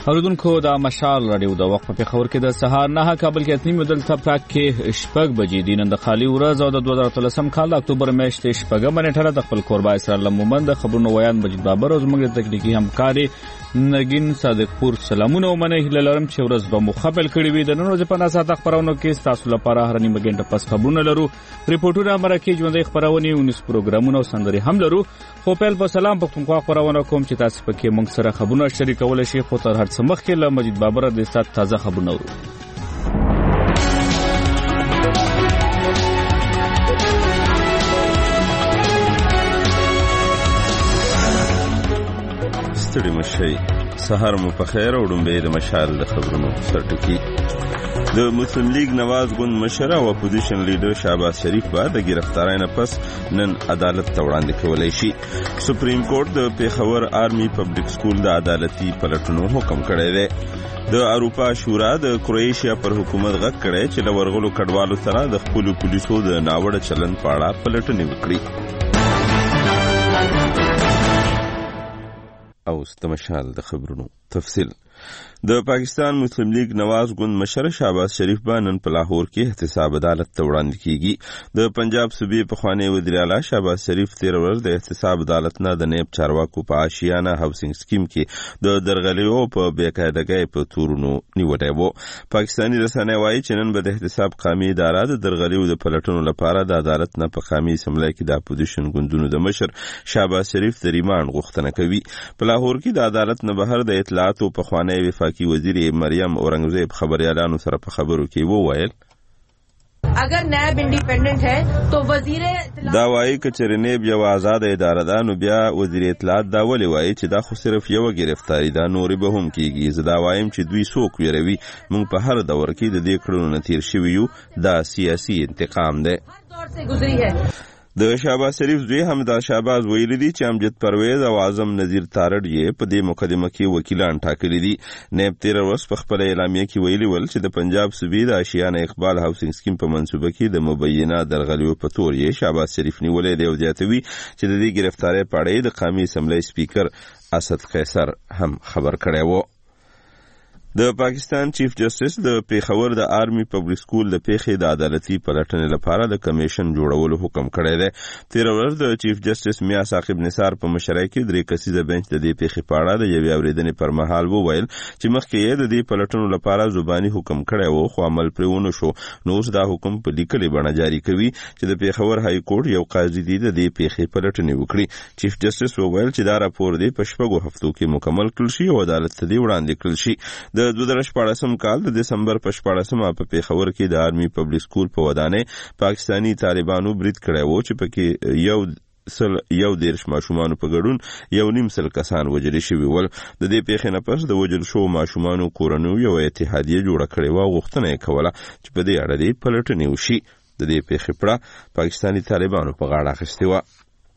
اوریدونکو د مشال رادیو د وقفه په خبر کې د سهار 9 کابل کې اتنی مدل تپاک کې شپږ بجې دي نن د خالی ورځ او د 2013 کال د اکتوبر میاشتې شپږم نیټه د خپل کوربای اسرائیل مومند خبرونو ویان مجید بابر او زموږ تکنیکی همکاري نگین صادق پور سلامونه ومنه هلالرم چې ورځ به مخابل کړي وي د نن ورځې په ناسات خبرونو کې تاسو لپاره هر نیمه غنټه پس خبرونه لرو ریپورتونه مرکه ژوندۍ خبرونه 19 پروګرامونه او سندري هم لرو خو په په سلام پختونخوا خبرونه کوم چې تاسو پکې موږ سره خبرونه شریکول شي خو تر هر څه مخکې له مجید بابر د استاد تازه خبرونه ورو ستړي مشي سهار مو په خیر او ډومبه د مشال د خبرونو سرټکی د مسلم لیگ نواز ګوند مشر او اپوزیشن لیډر شهباز شریف بعد د گرفتاری نه پس نن عدالت ته وړاندې کولای شي سپریم کورټ د پیښور آرمی پبلک سکول د عدالتي پلټنو حکم کړی دی د اروپا شورا د کروئیشیا پر حکومت غږ کړی چې د ورغلو کډوالو سره د خپل پولیسو د ناوړه چلند په اړه پلټنې وکړي او ستمشال د خبرونو تفصیل د پاکستان مسلم لیگ نواز ګوند مشر شهباز شریف نن په لاهور کې احتساب عدالت ته وړاندې کیږي د پنجاب صوبې پخوانی وزیر اعلی شهباز شریف 13 ورځ د احتساب عدالت نه د نیب چارواکو په آشیانه هاوسینګ سکیم کې د درغلیو په بیقاعدګۍ په تورونو نیولای وو پاکستانی رسنۍ وایي چې نن به د احتساب قومي اداره د درغلیو د پلټنو لپاره د عدالت نه په قومي اسمبلی کې د اپوزیشن ګوندونو د مشر شهباز شریف د ریماند غوښتنه کوي په لاهور کې د عدالت نه بهر د اطلاعات او پخوانی وفاقي وزیر مریم اورنګزیب خبريالانو سره په خبرو کې وویل اگر نیب انډیپندنٹ ہے تو وزیر دا وایي چې نیب یو آزاد اداره ده نو بیا وزیر اطلاعات دا ولې وایي چې دا خو صرف یو گرفتاری ده نورې به هم کیږي زه دا وایم چې دوی څوک ویروي موږ په هر دور کې د دې کړنو نه تیر شوي یو دا سیاسي انتقام ده دور سے گزری ہے د شهباز شریف دوی حمدا شهباز ویلي دي چې امجد پرویز او اعظم نذیر تارړ یې په دې مقدمه کې وکیلان ټاکلي دي نیب 13 ورځ په خپل اعلامیه کې ویلي ول چې د پنجاب صوبې د آشیانه اقبال هاوسینګ سکیم په منصوبه کې د مبینه درغلیو په تور یې شهباز شریف نیولې دی او زیاتوي چې د دې گرفتاری په اړه د قومي اسمبلی سپیکر اسد قیصر هم خبر کړی و د پاکستان چیف جسټس د پیښور د آرمی پبلک سکول د پیښې د عدالتي پلټنې لپاره د کمیشن جوړولو حکم کړی دی 13 ورځ د چیف جسټس میا ثاقب نثار په مشرۍ کې درې کسیزه بنچ د دې پیښې په اړه د یوې اورېدنې پر مهال وویل چې مخکې یې د دې پلټنو لپاره زبانی حکم کړی و خو عمل پرې ونه شو نو اوس دا حکم په لیکلې بڼه جاری کوي چې د پیښور های کورټ یو قاضي دی د دې پیښې پلټنې وکړي چیف جسټس وویل چې دا راپور دی په شپږو هفتو کې مکمل کړل شي او عدالت ته دی وړاندې کړل شي د 2014 کال د دسمبر په 14مه په پیښور کې د آرمی پبلک سکول په ودانې پاکستانی طالبانو برید کړی و چې پکې یو دیرش ماشومانو په ګډون یو نیم سل کسان وژل شوي ول د دې پیښې نه پس د وژل شوو ماشومانو کورنیو یو اتحادیه جوړه کړې و غوښتنه یې کوله چې په دې اړه دې پلټنې وشي د دې پیښې پړه پاکستانی طالبانو په غاړه اخیستې وه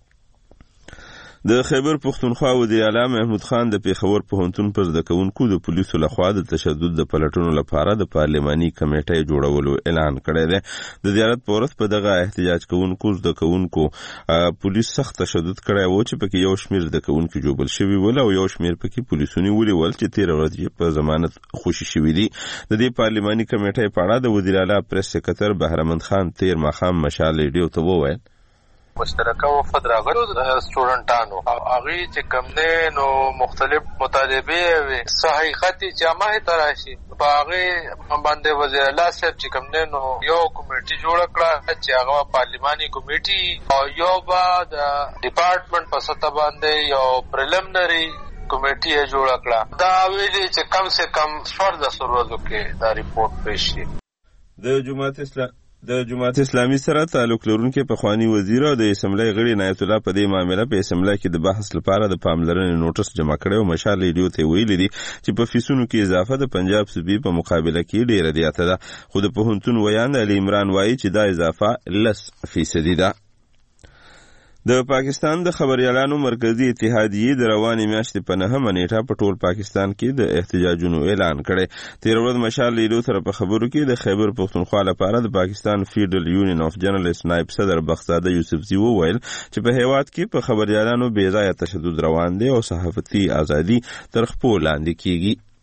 د خیبر پختونخوا وزیر اعلی محمود خان د پیښور پوهنتون پر زده کوونکو د پولیسو لخوا د تشدد د پلټنو لپاره د پارلماني کمیټې جوړولو اعلان کړی دی د زیارت په ورځ په دغه احتجاج کوونکو زده کوونکو پولیس سخت تشدد کړی و چې پکې یو شمېر زده کوونکي جوبل شوي ول او یو شمېر پکې پولیسو نیولي ول چې 13 ورځې په ضمانت خوشي شوي دي د دې پارلماني کمیټې په اړه د وزیر اعلی پریس سکرټر بهرمند خان تیر ماښام مشال ریډیو ته وویل مشترکه وفد راغلو د سټوډنټانو هغه چې کوم نه نو مختلف مطالبه وي صحیحتي جامع تراشي باغې باندې وزیر اعلی صاحب چې کوم نه نو یو کمیټي جوړ کړه چې هغه پارلماني کمیټي او یو بعد ډپارټمنټ په سطح باندې یو پریلیمنري کمیټي جوړ کړه دا ویلي چې کم سے کم 14 ورځې کې دا ریپورت پیش شي د جماعت اسلامي سره تعلق لرونکي پخوانی وزیر او د اسمبلی غړي نایت الله په دې معاملې په اسمبلی کې د بحث لپاره د پاملرنې نوټس جمع کړی او مشال ریډیو ته ویلي دي چې په فیسونو کې اضافه د پنجاب صوبې په مقابله کې ډیره زیاته ده خو د پوهنتون ویان علي عمران وایي چې دا اضافه 10% ده د پاکستان د خبريالانو مرکزی اتحادیه د روانې میاشتې په 9مه نیټه په ټول پاکستان کې د احتجاجونو اعلان کړي 13 ورځ مشال لیدو سره په خبرو کې د خیبر پختونخوا لپاره د پاکستان فیډرل یونین اف جرنالست نائب صدر بختزاده یوسفزی وویل چې په هیواد کې په خبريالانو بې ځایه تشدد روان دي او صحافتي ازادي تر خپل لاندې کیږي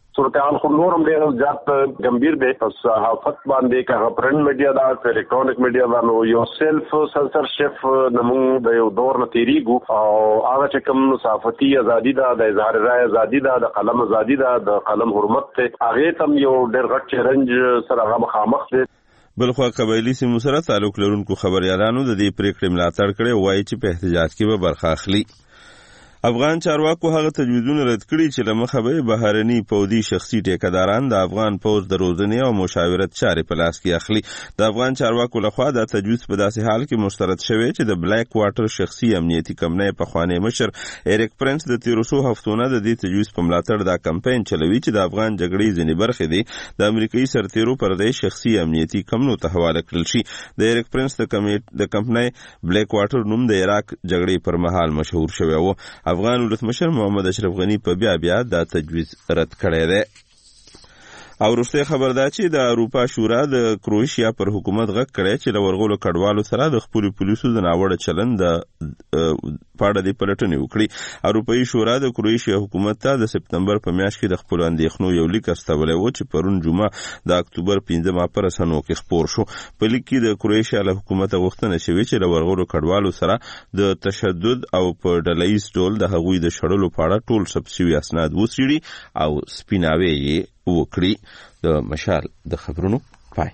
صورتحال خو نورم ډېر زیات ګمبیر دی. په صحافت باندې که هغه پرنټ میډیا ده که الکترونیک میډیا ده نو یو سیلف سنسرشپ زموږ د یو دور نه تېرېږو او هغه چې کوم صحافتي ازادي ده د اظهار رایې ازادي ده د قلم ازادي ده د قلم حرمت دی هغې ته هم یو ډېر غټ چیلنج سره هغه مخامخ دی. بلخوا قبایلي سیمو سره تعلق لرونکو خبریالانو د دې پریکړې ملاتړ کړی او وایي چې په احتجاج کې به برخه اخلي. افغان چارواکو هغه تجویزونه رد کړي چې له مخه به بهرني پوځي شخصي ټیکهداران د افغان پوځ د روزنې او مشاورت چارې په لاس کې اخلي. د افغان چارواکو لخوا دا تجویز په داسې حال کې مسترد شوی چې د بلیک واټر شخصي امنیتي کمپنۍ پخوانی مشر ایریک پرنس د تیرو څو هفتو نه د دې تجویز په ملاتړ دا کمپاین چلوي چې د افغان جګړې ځینې برخې دي د امریکایي سرتیرو پر دې شخصي امنیتي کمپنیو ته حواله کړل شي. د ایریک پرنس د کمپنۍ بلیک واټر نوم د عراق جګړې پر مهال مشهور شوی و. افغان ولسمشر محمد اشرف غنی په بیا دا تجویز رد کړی دی. او وروسته خبر ده چې د اروپا شورا د کروشیا پر حکومت غږ کړی چې له ورغلو کډوالو سره د خپلو پولیسو د ناوړه چلند پاړه دی پلټنې وکړي. اروپایي شورا د کروشیا حکومت ته د سپتمبر په میاشت کې د خپلو اندېښنو یو لیک استولی و چې پرون جمعه د اکتوبر 15 په رسنیو کې خپور شو. په لیک کې د کروشیا له حکومته غوښتنه شوې چې له ورغلو کډوالو سره د تشدد او په ډلهییز ډول د هغوی د شړلو په اړه ټول ثبت شوي اسناد وڅېړي او سپیناوی یې وکړي. د مشال د خبرونو پای.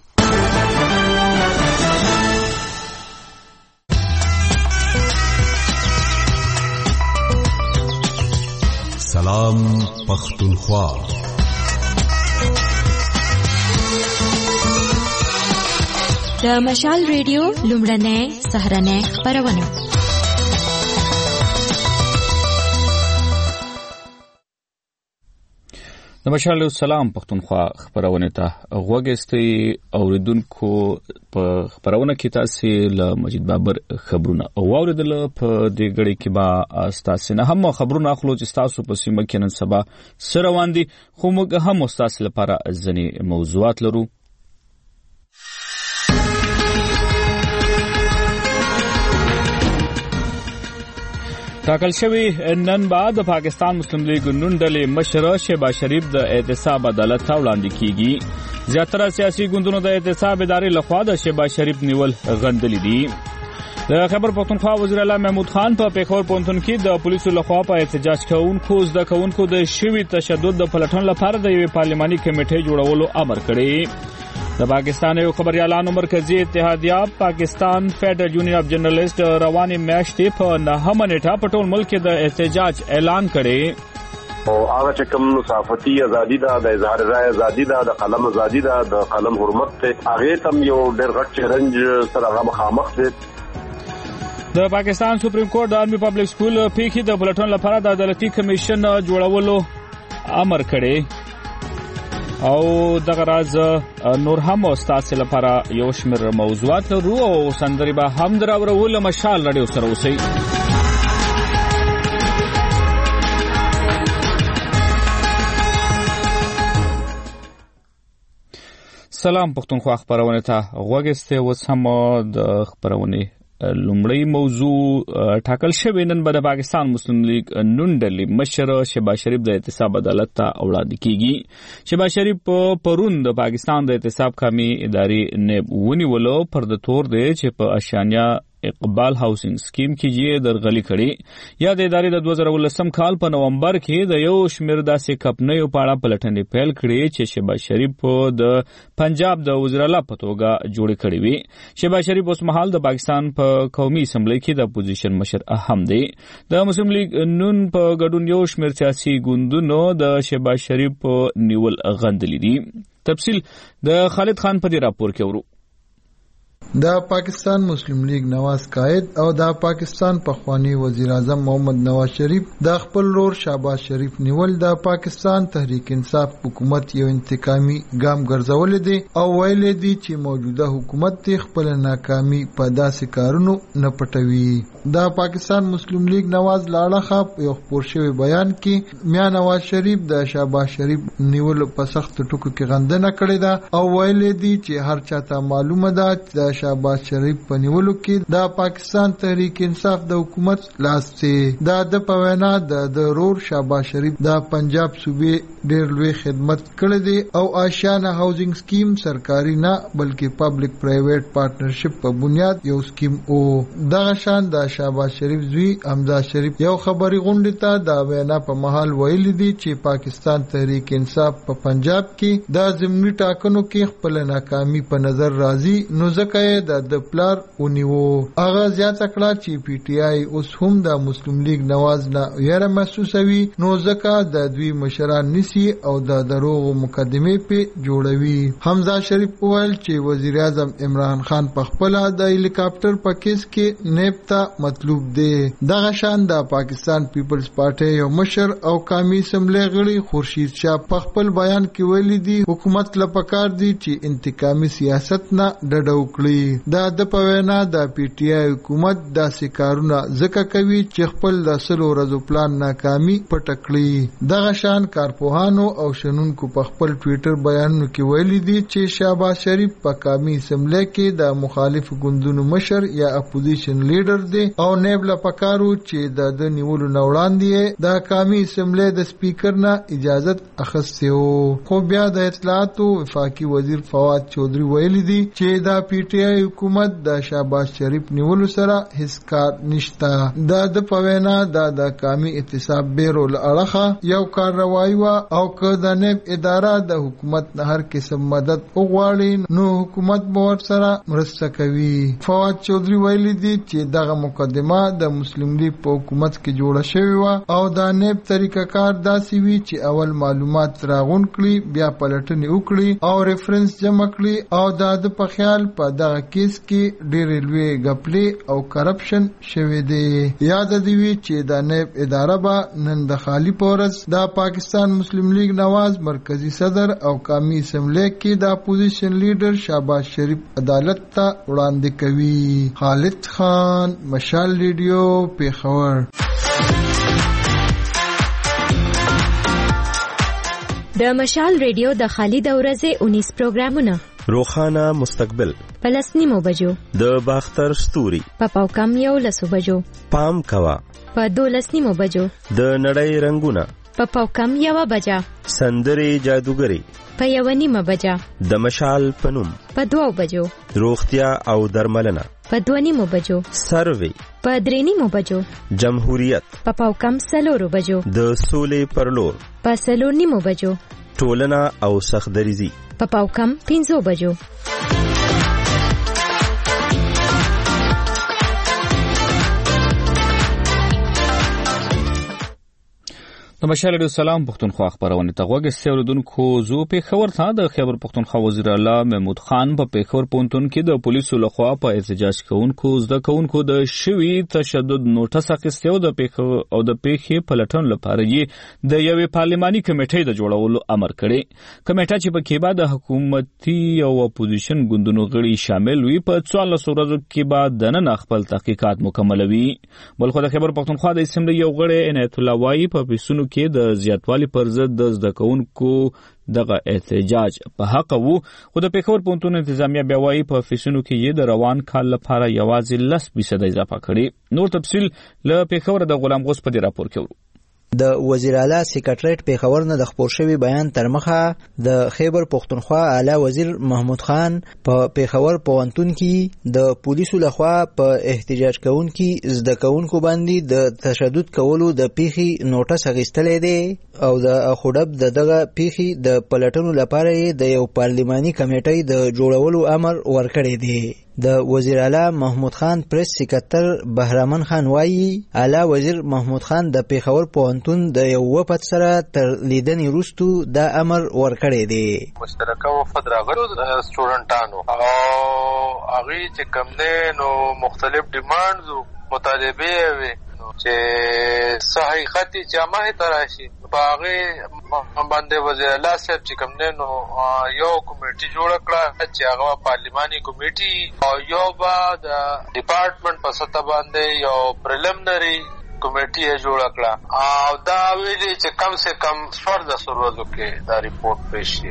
سلام پختونخوا. د مشال ریډیو لومړنۍ سهارنۍ خپرونه. د مشال سلام پختونخوا خبرونه ته غوږ استئ. اوریدونکو په خبرونه کې تاسو له مجید بابر خبرونه اوریدل. په دې غړي کې با تاسو نه هم خبرونه اخلو چې تاسو په سیمه کې نن سبا سره واندي خو موږ هم تاسو لپاره ځنې موضوعات لرو. ټاکل شوی نن بعد د پاکستان مسلم لیگ نون ډلې مشر شهباز شریف د احتساب عدالت ته وړاندې کیږي. زیاتره سیاسي ګوندونو د احتساب ادارې لخوا د شهباز شریف نیول غندلي دي. د خیبر پختونخوا وزیر اعلی محمود خان په پیښور پوهنتون کې د پولیسو لخوا په احتجاج کوونکو زده کوونکو د شوي تشدد د پلټن لپاره د یوې پارلماني کمیټې جوړولو امر کړی. د پاکستان یو خبريالانو مرکزی اتحادیه پاکستان فیډرل یونین اف جرنالست رواني میاشتې په 9 نیټه په ټول ملک کې د احتجاج اعلان کړی. او هغه چې کوم صحافتي ازادي ده د اظهار رایې ازادي ده د قلم ازادي ده د قلم حرمت دی هغې ته هم یو ډېر غټ چیلنج سره هغه مخامخ دی. د پاکستان سپریم کورټ د آرمي پبلک سکول پیښې د پلټن لپاره د عدالتي کمیشن جوړولو امر کړی. او دغه راز نور هم تاسو لپاره یو شمېر موضوعات لرو او سندري به هم دراوړو. له مشال رادیو سره اوسئ. سلام پختونخوا خبرونه ته غوږ استئ. اوس هم د خبرونه لومړی موضوع ټاکل شوی نن به د پاکستان مسلم لیگ نون ډلې مشر شهباز شریف د احتساب عدالت ته وړاندې کیږي. شهباز شریف پرون د پاکستان د احتساب قومي ادارې نیب ونیولو پر د تور دی چې په اشانیا اقبال هاوسینګ سکیم کې یې درغلي کړي. یا د ادارې د 2019 کال په نومبر کې د یو شمېر داسې کمپنیو په اړه پلټنې پیل کړي چې شهباز شریف د پنجاب د وزیر اعلی په توګه جوړې کړې وي. شهباز شریف اوس مهال د پاکستان په قومي اسمبلی کې د اپوزیشن مشر هم دی. د مسلم لیگ نون په ګډون یو شمېر سیاسي ګوندونو د شهباز شریف نیول غندلي دي. تفصیل د خالد خان په دې راپور کې ورو. د پاکستان مسلم لیگ نواز قائد او د پاکستان پخوانی وزیر اعظم محمد نواز شریف د خپل رور شهباز شریف نیول د پاکستان تحریک انصاف حکومت یو انتقامي ګام ګرځول دي او ویل دي چې موجوده حکومت خپل ناکامي په داسې کارونو نه پټوي. د پاکستان مسلم لیگ نواز لاړه یو خبر شوی بیان کې میا نواز شریف د شهباز شریف نیول په سخت ټکو کې غندنه کړې ده او ویل دي چې هر چاته معلومه ده چې شهباز شریف په نیولو کې د پاکستان تحریک انصاف د حکومت لاس ته د په وینا د رور شهباز شریف د پنجاب صوبې ډېر لوی خدمت کړی دی او آشیانه هاوزینګ سکیم سرکاري نه بلکې پبلک پرایویټ پارټنرشپ په بنیاد یو سکیم او دغه شان د شهباز شریف زوی حمزه شریف یو خبري غونډه ته د وینا په محل ویل دي چې پاکستان تحریک انصاف په پنجاب کې د ضمني ټاکنو کې خپل ناکامي په نظر راځي نو ځکه د پلار اونیو هغه زیات کړه چې پی ټی آی اوس هم د مسلم لیگ نواز نه یره محسوسوي نو ځکه د دوی مشران نسی او د دروغ مقدمه په جوړوي حمزه شریف وویل چې وزیر اعظم عمران خان په خپل د هلیکاپټر په کیس کې نیب ته مطلوب دی دغه شان د پاکستان پیپلز پارټي یو مشر او قومي اسمبلی غړي خورشید شاه په خپل بیان کې ویلي دي حکومت لپاره دي چې انتقامي سیاست نه ډډه وکړي د په وینا د پی ټی آی حکومت داسې کارونه ځکه کوي چې خپل د سلو ورځو پلان ناکامي پټ کړي دغه شان کارپوهانو او شنونکو په خپل ټوئیټر بیانونو کې ویلي دي چې شهباز شریف په قومي اسمبلی کې د مخالف ګوندونو مشر یا اپوزیشن لیډر دی او نیب لپاره چې د نیولو نه وړاندې د قومي اسمبلی د سپیکر نه اجازه اخیستې و خو بیا د اطلاعاتو وفاقي وزیر فواد چودھری ویلي دي چې د پی ټی آی حکومت د شهباز شریف نیولو سره هیڅ کار نشته د په وینا د قومي احتساب بیرو لړخه یو کارروایي وا او که د نیب اداره د حکومت نه هر قسم مدد وغواړي نو حکومت به ورسره مرسته کوي فواد چودھری ویلي دي چې دغه مقدمه د مسلم لیگ په حکومت کې جوړه شوې و او د نیب طریقه کار داسې وی چې اول معلومات راغون کړي بیا پلټنې وکړي او ریفرنس جمع کړي او د په خیال په دغه کیس کې ډېر لوی غپلې او کرپشن شوی دی یاد دی وی چې د نیب اداره به نن د خالی پورس د پاکستان مسلم لیگ نواز مرکزی صدر او قومي اسمبلی کې د اپوزیشن لیډر شهباز شریف عدالت ته وړاندې کوي خالد خان مشال ریډیو پیښور د مشال ریډیو د خالد ورځې 19 پروګرامونه روخانه مستقبل پلسنیمو بجو د باختر ستوري په کم یو لسو بجو پام کوا په 12 بجو د نړۍ رنگونه په کم یو بجا سندري جادوګری په 1 بجا د مشال پنوم په 2 بجو روغتیا او درملنه په 2 بجو سروي په 3 بجو جمهوریت په کم 4 بجو د سولې پرلور په 4 بجو ټولنه او سخدریزي په کم 5 بجو د مشال ډیو سلام پښتونخوا خبرونه ته غوږی اوریدونکو زو په خبر ته د خیبر پښتونخوا وزیر اعلی محمود خان په پیښور پونتون کې د پولیسو لخوا په احتجاج کوونکو زده کوونکو د شوی تشدد نوټس اخیستو د پیښې پلټن لپاره یې د یوې پارلماني کمیټې د جوړولو امر کړی کمیټه چې په کې بعد حکومتي او اپوزیشن ګوندونو غړي شامل وي په 14 ورځو کې بعد د نن خپل تحقیقات مکملوي بلخو د خیبر پښتونخوا د اسمبلی یو غړي عنایت الله وای په پیسونو کې د زیاتوالي پر ضد د زده کوونکو دغه احتجاج په حق وو خو د پیښور پونتون انتظامیه بیا وایي په فیسونو کې یې د روان کال لپاره یوازې 10% اضافه کړي نور تفصیل له پیښور د غلام غوس په دې راپور کې د وزیر اعلی سیکریټریټ پیښور نه د خبر شوی بیان تر مخه د خیبر پښتونخوا اعلی وزیر محمود خان په پیښور پوهنتون کې د پولیسو لخوا په احتجاج کوونکو زده کوونکو باندې د تشدد کولو د پیښې نوټس اخیستلې دی او د خودب دغه پیښې د پلټنو لپاره د یو پارلماني کمیټې د جوړولو امر ورکړی دی د وزیر اعلی محمود خان پریس سکرټر بهرامن خان وایي اعلی وزیر محمود خان د پیښور پوهنتون د یو وفد سره تر لیدنې وروسته دا امر ورکړی دی مشترکه وفد راغلو سټوډنټانو او هغه چې کوم نه نو مختلف ډیمانډز مطالبه وي چې صحیحاتي جامع تراشي باغې باندې وزیر اعلی صاحب چې کوم نه نو یو کمیټي جوړ کړه چې هغه پارلماني کمیټي او یو با د ډپارټمنټ په سطح باندې یو پریلیمنري کمیټي جوړ کړه او دا ویلي چې کم سے کم 14 ورځو کې دا ریپورت پیش شي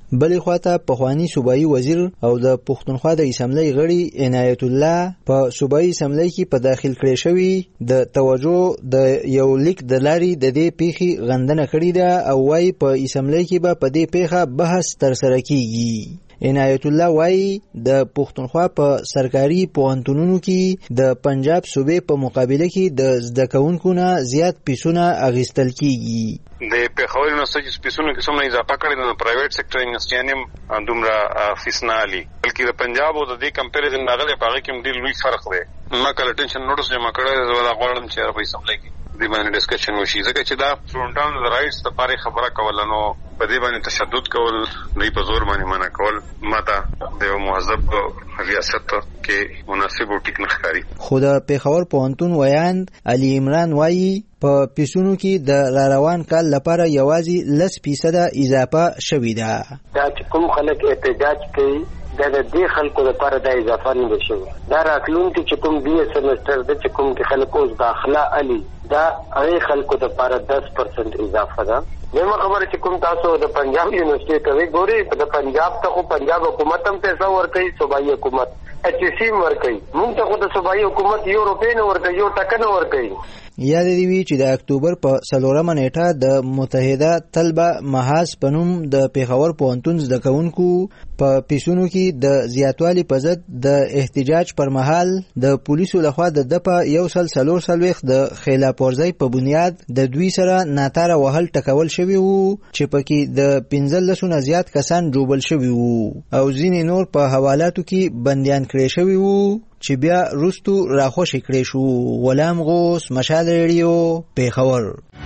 بلې خواته پخوانی صوبایي وزیر او د پښتونخوا د اسمبلی غړي عنایت الله په صوبایي اسمبلی کې په داخل کړی شوی د توجه د یو لیک د لارې د دې پیښې غندنه کړې ده او وايي په اسمبلی کې به په دې پیښه بحث ترسره کیږي. عنایت الله وايي د پښتونخوا په سرکاري پوهنتونونو کې د پنجاب صوبې په مقابله کې د زده کوونکو نه زیات پیسونه اخیستل کیږي. د پیښور یونیورسيټي سپیسونو کې څومره اضافه کړي د پرایویټ سېکټر یونیورسيټي دومره فیس نه علي بلکې د پنجاب او د دې کمپیریزن راغلی په هغه کې ډېر لوی فرق دی. ما کله ټینشن نوټس جمع کړی زه غواړم چې په اسمبلی کې دې باندې ډسکشن وشي ځکه چې دا سټوډنټانو د رائټس لپاره خبره کول نو په دې باندې تشدد کول نه په زور باندې منع کول ماته د یو مهذب ریاست کې مناسب او ټیک نه ښکاري. خو د پیښور پوهنتون ویاند علي عمران وايي په پیسونو کې د روان کال لپاره یوازې 10% اضافه شوې ده. دا چې کوم خلک احتجاج کوي دا د دې خلکو لپاره د اضافه نه شوی. دا راتلونکي چې کوم بي سمستر د چې کوم کې خلک اوس داخله علي دا هغه خلکو لپاره 10% اضافه ده. نو خبره چې کوم تاسو د پنجاب یونیورسيټي کوي ګوري د پنجاب ته خو پنجاب حکومت هم پیسې ورکوي صوبایي حکومت HC ورکوي موږ ته خو د صوبایي حکومت یو روپۍ نه ورکوي یو ټکه نه ورکوي. یاد دی وی چې د اکتوبر په 4 نیټه د متحده طلبه محاذ پنوم د پیښور پوهنتون زده کوونکو په پیسونو کې د زیاتوالي په ضد د احتجاج پر مهال د پولیسو لخوا د دپه 143 د خلاف ورزۍ په بنیاد د دوی سره ناتاره وهل ټکول شوی وو چې پکې د 15 نه زیات کسان جوبل شوی وو او ځینې نور په حوالاتو کې بندیان کړی شوی وو چې بیا روستو راخوشی کړی شو. غلام غوث، مشال ریډیو، پیښور.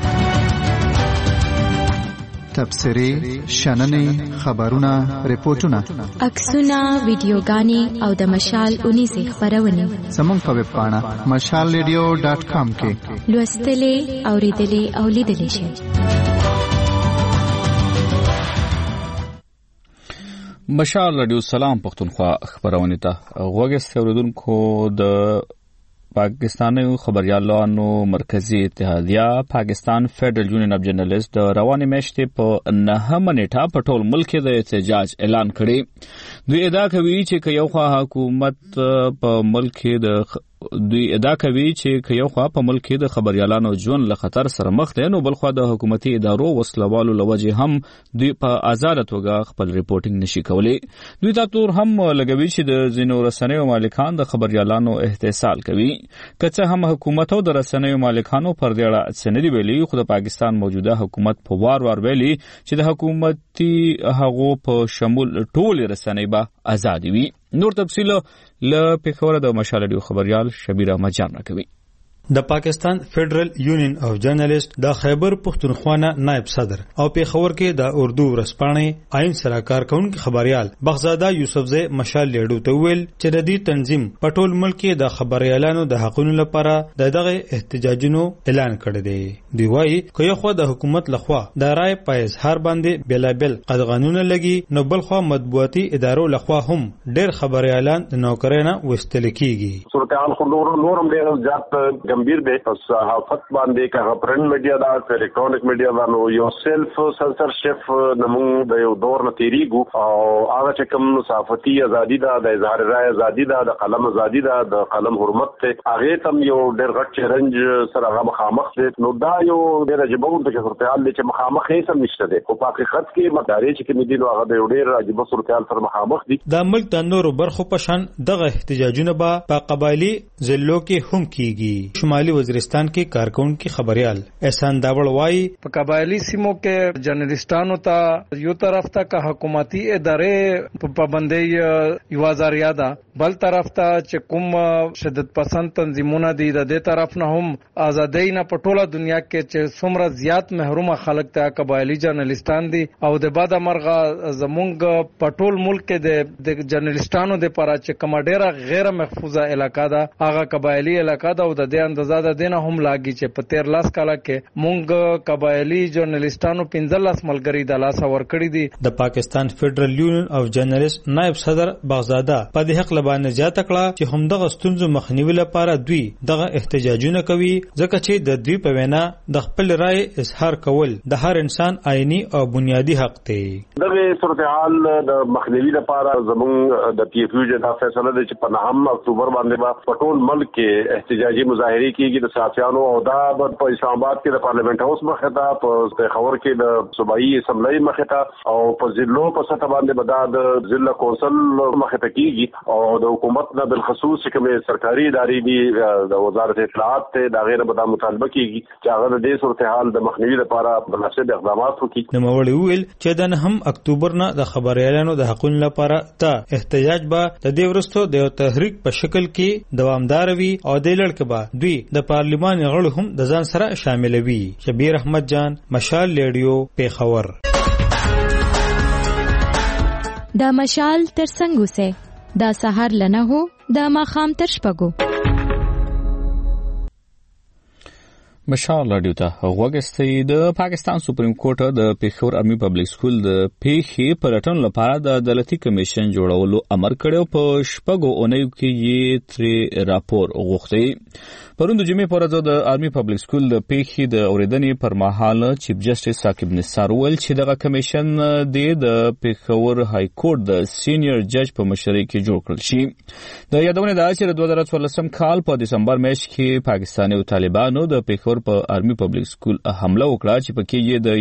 تبصرې، شننې، خبرونه، ریپورتونه، عکسونه، ویډیوګانې او د مشال اونیزې خبرونه زموږ په ویب پاڼه mashalradio.com کې لوستلې، اوریدلې او لیدلې شئ. مشال رادیو سلام پښتونخوا خبرونه ته غوږ اوریدونکو د پاکستاني خبريالانو مرکزی اتحادیه پاکستان فیډرل یونین اف جرنالست د رواني میاشتې په 9 نیټه په ټول ملک د احتجاج اعلان کړی. دوی ادعا کوي چې یو خوا حکومت په ملک د دوی ادعا کوي چې یو خوا په ملک د خبريالانو ژوند له خطر سره مخ دي نو بل خوا د حکومتي ادارو وسلوالو لوجه هم دوی په آزاد توګه خپل ریپورتینګ نشي کولی. دوی دا تور هم لګوي چې د زینو رسنیو مالکان د خبريالانو احتسال کوي. که هم حکومت او د رسنیو مالکانو پر دې اړه څه نه دی ویلي خو د پاکستان موجوده حکومت په وار ویلي چې د حکومتي هغو په شمول ټول رسنۍ به آزاد وي. نور تفصیل له پیښور د مشال رادیو خبريال شبیر احمد جان راکوي. د پاکستان فیډرل یونین اف جرنالست د خیبر پښتونخوا نائب صدر او پیښور کې د اردو ورځپاڼې عین سره کارکونکو خبريال بغزاده یوسفزی مشال لیډو ته ویل چې د دې تنظیم په ټول ملک کې د خبريالانو د حقوقو لپاره دغه احتجاجونو اعلان کړی دی. دی وايي که یو خو د حکومت لخوا د رای په اظهار باندې بلابل قدغنونه لګي نو بل خو مطبوعاتي ادارو لخوا هم ډېر خبريالان د نوکرینه وستل کیږي. صورتحال خو نورم ډېر زیات گمبیر دی. صحافت باندې که پرنٹ میډیا دا الکترونیک میډیا دا نو یو سیلف سنسرشپ نمون د یو دور نه تیریږو او هغه چې کوم صحافتي ازادي دا د اظهار رائے ازادي دا د قلم ازادي دا د قلم حرمت ته هغه تم یو ډېر غټ چیلنج سره هغه مخامخ دي. نو دا یو ډېر عجیب د صورتحال چې مخامخ یې سم نشته دی او په حقیقت کې مداري چې کوم دي نو هغه د ډېر عجیب صورتحال سره مخامخ دي. د ملک د نورو برخو په شان دغه احتجاجونه په قبایلی ضلعو کې هم کیږي. شمالي وزیرستان کې کارکونکو خبريال احسان داوړ وايي په قبایلی سیمو کې جرنالستانو ته یو طرف ته که حکومتي ادارې په پابندۍ یوازاریا ده بل طرف ته چې کوم شدت پسند تنظیمونه دي د دې طرف نه هم ازادۍ نه په ټوله دنیا کې چې څومره زیات محرومه خلک ته قبایلی جرنالستان دي او د بعد مرغه زمونږ په ټول ملک کې د جرنالستانو د لپاره چې کومه ډیره غیر محفوظه علاقه ده هغه قبایلی علاقه ده او د دې اندازه د دینه هم لاګي چې په 13 کاله کې مونږ قبایلی جرنالستانو 15 ملګری د لاس ور کړی دي. د پاکستان فیډرل یونین اف جرنالست نائب صدر بغزاده په دې حق باندې زیاته کړه چې همدغه ستونزو مخنیوي لپاره دوی دغه احتجاجونه کوي ځکه چې د دوی په وینا د خپل رائے اظهار کول د هر انسان آئینی او بنیادی حق دی. دغه صورتحال د مخنیوي لپاره زموږ د پی ایف یو دا فیصله ده چې په 9 اکتوبر باندې په ټول ملک کې احتجاجي مظاهره کیږي د صحافیانو او دا په اسلام آباد کې د پارلیمنت هاوس مخه ته، په پېښور کې د صوبایي اسمبلی مخه ته، او په ضلعو په سطح باندې به دا د ضلع کونسل مخه ته کیږي او د حکومت نه بالخصوص کومه سرکاري ادارې دي د وزارت اطلاعات ته دا غیر به دا مطالبه کیږي چې هغه د دې صورتحال د مخنیوي لپاره مناسب اقدامات وکړي. نوموړي ویل چې د 9 اکتوبر نه د خبريالانو د حقوقو لپاره ته احتجاج به د دې ورستو د تحریک په شکل کې دوامدار وي او د لړک به دوی د پارلیمان غړو هم د ځان سره شامل وي. شبیر احمد جان، مشال ریډیو، پیښور. دا مشال تر څنګه سه دا سحر لنه هو دا ماخام تر شپګو. مشال رادیو ته غوږستئ. د پاکستان سپریم کورټ د پیښور ارمي پبلک سکول د پیښې پلټنو لپاره د عدالتي کمیشن جوړولو امر کړو. په شپږو اونیو کې یې ترې راپور غوښتي. پرون د جمعې په ورځ د ارمي پبلک سکول د پیښې د اوریدنې پر مهال چیف جسټس ثاقب نثار ویل چې دغه کمیشن د پیښور های کورټ د سینیئر جج په مشرۍ کې جوړ کړل شي. د یادونه ده چې د 2014 کال په دسمبر میاشت کې پاکستاني طالبانو د پیښور په ارمي پبلک سکول حمله وکړه چې پکې یې د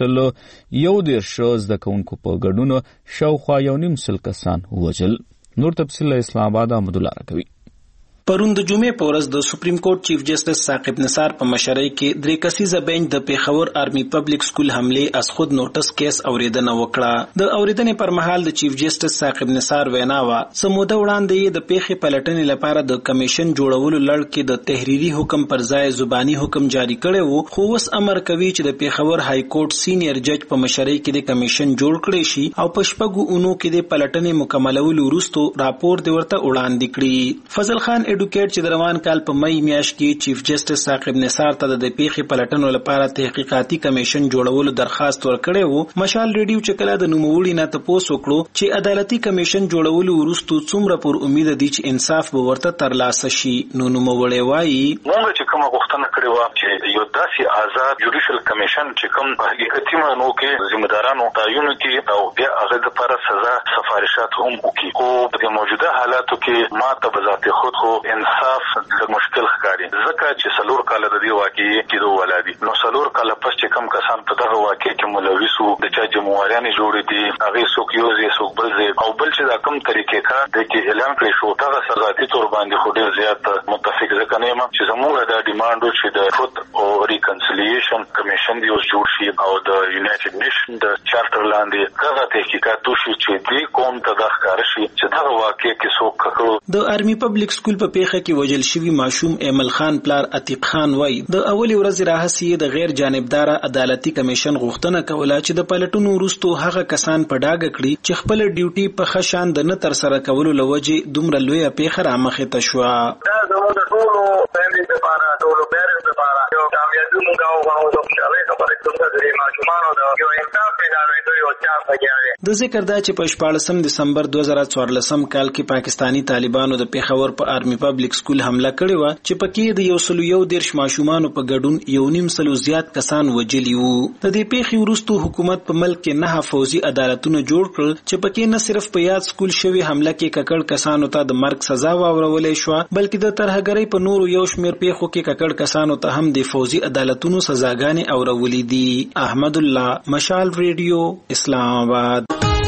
111 زده کوونکو په ګډون شاوخوا 1.5 کسان ووژل. نور تفصیل اسلام آباد احمد الله راکوي. پرون د جمعې په ورځ د سپریم کورټ چیف جسټس ثاقب نثار په مشرۍ کې 3 کسیزه بینچ د پیښور ارمي پبلک سکول حمله از خود نوټس کیس اوریدنه وکړه. د اوریدنې پر مهال د چیف جسټس ثاقب نثار وینا وا سموده وړاندې د پیښې پلټنې لپاره د کمیشن جوړولو لړ کې د تحریری حکم پر ځای زبانی حکم جاری کړي وو، خو اوس امر کوي چې د پیښور های کورټ سینیئر جج په مشرۍ کې د کمیشن جوړ کړي شي او په شپږو اونو کې د پلټنې مکملولو وروسته راپور دی ورته وړاندې کړي. فضل خان ایډوکیټ چې د روان کال په مئی میاشت کې چیف جسټس ثاقب نثار ته د پیښې پلټنو لپاره تحقیقاتي کمیشن جوړولو درخواست ورکړی وو. مشال ریډیو چې کله د نوموړي نه تپوس وکړو چې عدالتي کمیشن جوړولو وروسته څومره پر امید دي چې انصاف به ورته ترلاسه شي، نو نوموړی وایي موږ چې کومه غوښتنه کړې وه چې یو داسې آزاد جوډیشل کمیشن چې کوم په حقیقتي معنو کې ذمہدارانو تعین کړي او بیا هغه لپاره سزا سفارشات هم وکړي، خو په موجوده حالاتو کې ما ته بذات خود خو انصاف د مشکل ښکاري ځکه چې 4 کاله د دې واقعي کېدو ولادي. نو 4 کاله پس چې کوم کسان په دغه واقعي کې ملوث وو د چا جمهوریت جوړې دي هغه څوک یو ځای څوک بل ځای او بل چې دا کوم طریقې کار د کې اعلان کړی شو دغه سزاتی تور باندې خو ډېر زیات متفق ځکه نه یم چې زموږ دا ډیماند چې د ټروت او ریکنسیلیشن کمیشن دی اوس جوړ شي او د یونایټډ نیشن د چارټر لاندې هغه تحقیقات وشي چې دې قوم ته د ښکار شي چې دغه واقعي کې څوک کړو. د ارمي پبلک سکول په پیښه کې وجل شوی ماشوم ایمل خان پلار عتیق خان وای د اولي ورځ راهسي د غیر جانبدار عدالتي کمیشن غوښتنه کوله چې د پلټونو وروسته هغه کسان په ډاګه کړي چې خپل ډیوټي په خشان د نه تر سره کولو لوجه دومره لوی پیښه رامخه ته شو. دا زموږ د ټولو فیملی لپاره ټولو پیرنټس لپاره یو کامیابی مونږ او د خوشالۍ خبره کوم د ماشومانو د یو انصاف پیدا یو چا پکې د ذکر دا چې په 14 دسمبر 2014 کال کې پاکستانی طالبانو د پیښور په ارمي پبلک سکول حمله کړې و چې پکې د 111 ماشومانو په ګډون 1.5 زیات کسان وجلی وو. د دې پیښې وروسته حکومت په ملک کې 9 فوزي عدالتونه جوړ کړل چې پکې نه صرف په یاد سکول شوی حمله کې ککړ کسانو ته د مرګ سزا واورولې شو بلکې د ترهګرۍ په نورو یو شمېر پیښو کې ککړ کسانو ته هم د فوزي عدالتونو سزاګانې اورولې دي. احمد الله، مشال ریډیو، اسلام آباد.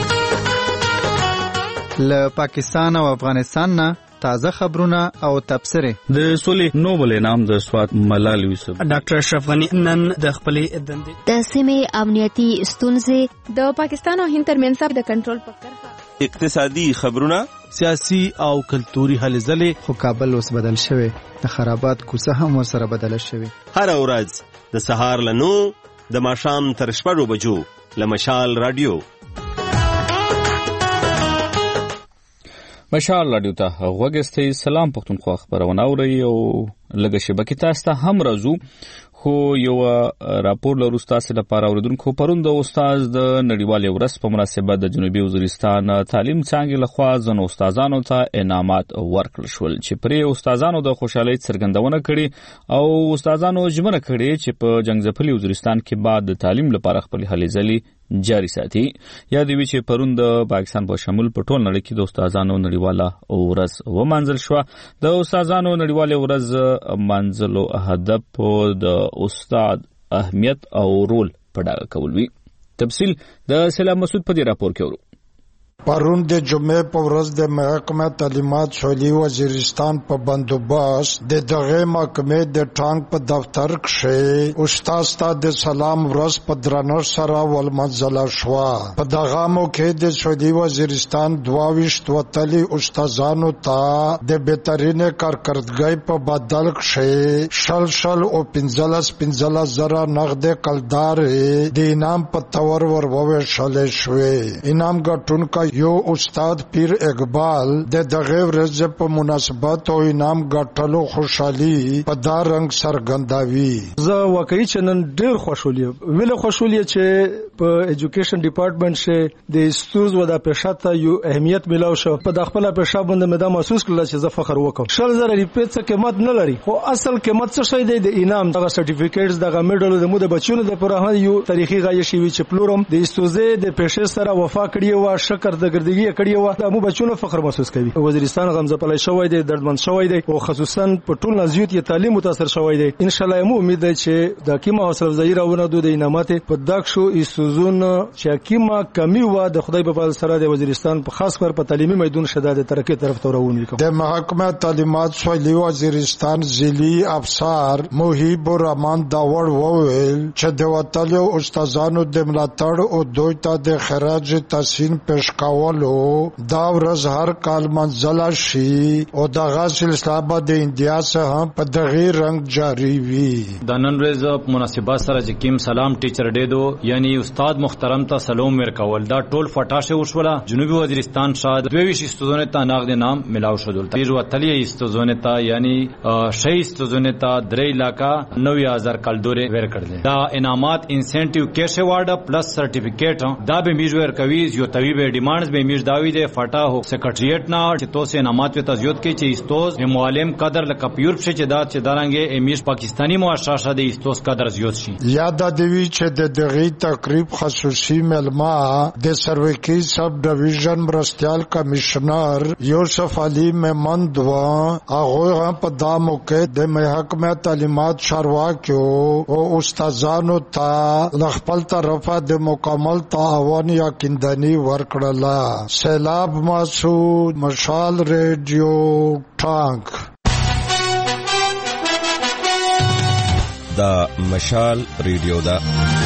له پاکستان او افغانستان نه تازه خبرونه او تبصره. د سولې نوبل انعام د سوات ملال یوسف ډاکټر اشرف غنی نن د خپلې دندې د سیمې امنیتي ستونزې د پاکستان او هند ترمنځ د کنټرول په کرښه اقتصادي خبرونه سیاسي او کلتوري هلې ځلې خو کابل اوس بدل شوی د خرابات کوڅه هم ورسره بدل شوی. هر ورځ د سهار له 9 د ماښام تر 6 بجو له مشال رادیو. مشال رادیو ته غوږستئ. سلام پښتونخوا خبرونه اورئ او لږه شبکې تاسو ته هم راځو خو یو راپور لرو تاسو لپاره اوریدونکو پرون د استاد د نړیوالې ورځ په مناسبت د جنوبي وزیرستان تعلیم څانګې لخوا ځنو استادانو ته انعامات ورکړل شول چې پرې استادانو د خوشحالۍ څرګندونه کړې او استادانو ژمنه کړې چې په جنگځپلي وزیرستان کې بعد د تعلیم لپاره خپل هلې ځلې جاری ساتي. یا دی چې پرون د پاکستان په شمول په ټول نړۍ کې د استادانو نړیواله ورځ ومنځل شو. د استادانو نړیواله ورځ منځلو هدف د استاد اهمیت او رول په ډاګه کول وی. تفصیل د سلام مسعود په دې راپور کې ورو. پرون د جمعې په ورځ د محکمه تعلیمات سویلي وزیرستان په بندوبست د دغه محکمې د ټانک په دفتر کې استاد د سلام ورځ په درنښت سره ولمنځل شو. په دغه موقع د سویلي وزیرستان 22 وتلي استادانو ته د بهترینه کارکردګۍ په بدل کې شل او 15 زره نقد کلدار د انعام په تور ورکړل شوې. انعام ګټونکو یو استاد پیر اقبال د دغه ورځ په مناسبت او انعام ګټلو خوشحالي په دا رنګ څرګندوي. زه واقعي چې نن ډېر خوشحالي چې په ایجوکیشن ډپارټمنټ کې د استوز و د پېښه ته یو اهمیت ملاو شو. په د خپل پېښه باندې مې دا محسوس کړل چې زه فخر وکم. 100,000 روپۍ څه قیمت نه لري خو اصل قیمت څه شي دی؟ د انعام دغه سرټیفیکیټس دغه میډل د مو د بچونو د پرهه یو تاریخي غایې شوی چې پلورم د استوزې د پېښې سره وفا کړی و شکر د ګردګي کړی و د مو بچونو فخر محسوس کوي. وزیرستان غمزپلای شوی دی دردمن شوی دی او خصوصا په ټول نزیوت یې تعلیم متاثر شوی دی. ان شاء الله مو امید ده چې د حکیم حوصله افزایی راونه د انعامات په دغه شو ایسوزون چې حکیمه کمی و د خدای په فضل سره د وزیرستان په خاص کر په تعلیمي میدان شداد ترقی طرف ته رواني کوي. د محکمه تعلیمات سویلي وزیرستان ضلعي افسر محیب الرحمن داور وویل چې د وتلو استادانو د ملاتړ او دوی ته د خراج تحسین پیش کولو دا ورځ هر کال منځله شي او دغه سلسله به د انډیا څخه په دغه رنګ جاری وي. د نن ورځ په مناسبت سره چې کیم سلام ټیچر ډے دو یعنی استاد محترم ته سلام ورکول دا ټول فټاشه وشوله. جنوبي وزیرستان شاد 22 استادونه ته نقد نام ملاو شول. تیر وتلی استادونه ته یعنی 6 استادونه ته 3 علاقہ 9000 کلدوري ورکړل. دا انعامات انسنټیو کیش ایوارډ پلس سرټیفیکیټ دا به میجور کوي یو طبيب ډیمانډز به میج داوی د فټا هو سیکریټریټ نه چې توسه انعامات ته زیات کې چې استوز معلم قدر لکه پیور شي چې دا چې دارنګ امیش پاکستانی مؤسسه د استوز قدر زیات شي. یاد دوی چې د دغه تقریب خصوصي ملما د سروکی سب ډیویژن مرستيال کمشنر یوسف علي ممند و هغه په دا موقع د محکمه تعلیمات چارواکو او استادانو ته خپل طرفه د مکمل تعاون یقیندنی ورکړل. سیلاب مسعود مشال ریڈیو ټانک. دا مشال ریډیو دا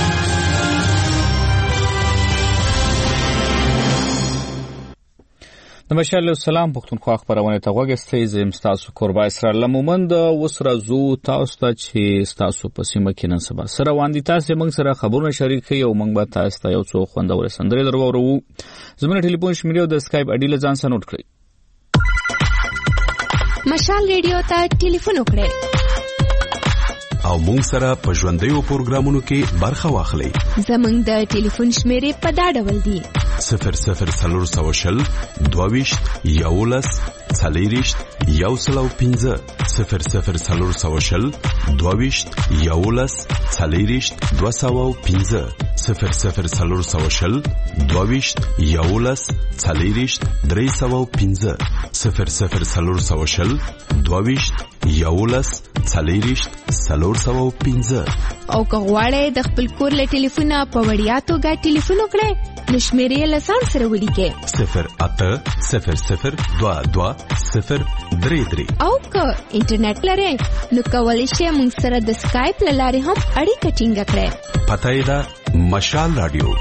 د مشال السلام پښتونخوا خبرونه ته وګورئ. زم تاسو قربا اسرائیل مومند وسره زو تاسو ته چې تاسو په سیمه کې نن سبا سره واندي تاسو موږ سره خبرونه شریک کړئ او موږ به تاسو ته یو څو خوندور سندرې درورو. زموږ ټلیفون شمیره د اسکایپ اډی له ځان سره نوٹ کړئ. مشال ریډیو ته ټلیفون وکړئ او موږ سره په ژوندیو پروګرامونو کې برخه واخلئ. زموږ د ټلیفون شمیره په دا ډول دی 0040 22 11 40 105 0040 22 11 40 205 0040 22 11 40 305 0040 22 11 40 305 او کغواړی د خپل کور له ټلیفونه په وړیا توګه ټلیفون وکړئ نو شمیرې له ځان سره ولیکئ 080022 او که انټرنیټ لرئ نو کولی شئ موږ سره د سکایپ له لارې هم اړیکه ټینګه کړئ. پته یې ده مشال رادیو.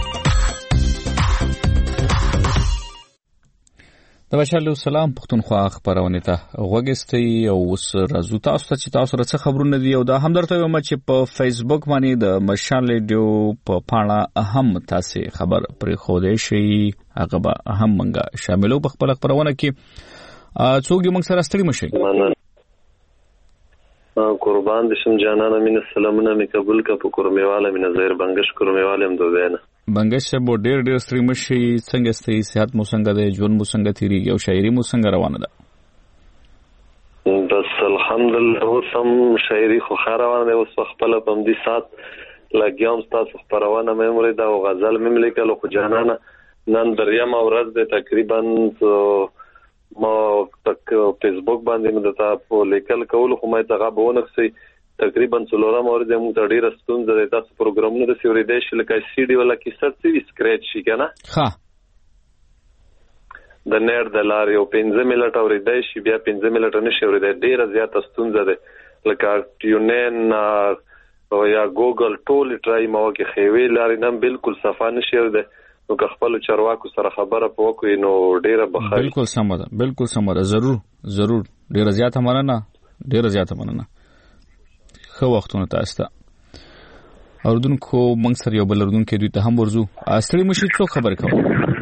د مشال السلام پښتونخوا خبرونه ته وګورئ او اوس راځو تاسو ته چې تاسو راڅخه خبرونه دي او دا هم درته وایم چې په فیسبوک باندې د مشال ریډیو په پاڼه اهم تاسو خبر پرې خوده شي هغه به هم منګه شاملو په خپل خبرونه کې څوک یې موږ سره ستړي مشي. قربان دې شم جانانه مینه سلامونه می قبول کا په کورمیواله مینه زهر بنگش کورمیواله هم دوبینه بنگش بو ډېر ستړي مشي څنګه ستې صحت مو څنګه ده ژوند مو څنګه تیریږي او شاعري مو څنګه روانه ده بس الحمدلله اوسم شاعري خو روانه ده اوس خپل په دې سات لګیام تاسو خبرونه مې موري دا غزل مې لیکل خو جانانه نن دریم ورځ ده تقریبا ما فیسبوک باندې مې د تاسو لیکل کول خو مې ته غوونه سي تقریبا څلورم ورځ موږ ته ډیره ستونزه ده تاسو پروګرامونه د سیوري دیش لکه سی ډي ولا کې سټ سی سکریچ شي کنه ها د نیر د لارې او 15 منټه ورېدای شي بیا 15 منټه نشي ورېدای ډیره زیاته ستونزه ده لکه ټیونین او یا ګوګل ټول ټرای ما کې خوي لارې نن بالکل صفه نشي ورېدای نو که خپل چارواکو سره خبره پوکوي نو ډیره بخیر بالکل سم ده ضرور ډیره زیاته مننه خو وختونه تاسو ته اردوونکو موږ سره یو بل اردوونکو دوی ته هم ورزو استری مشي څو خبر کوم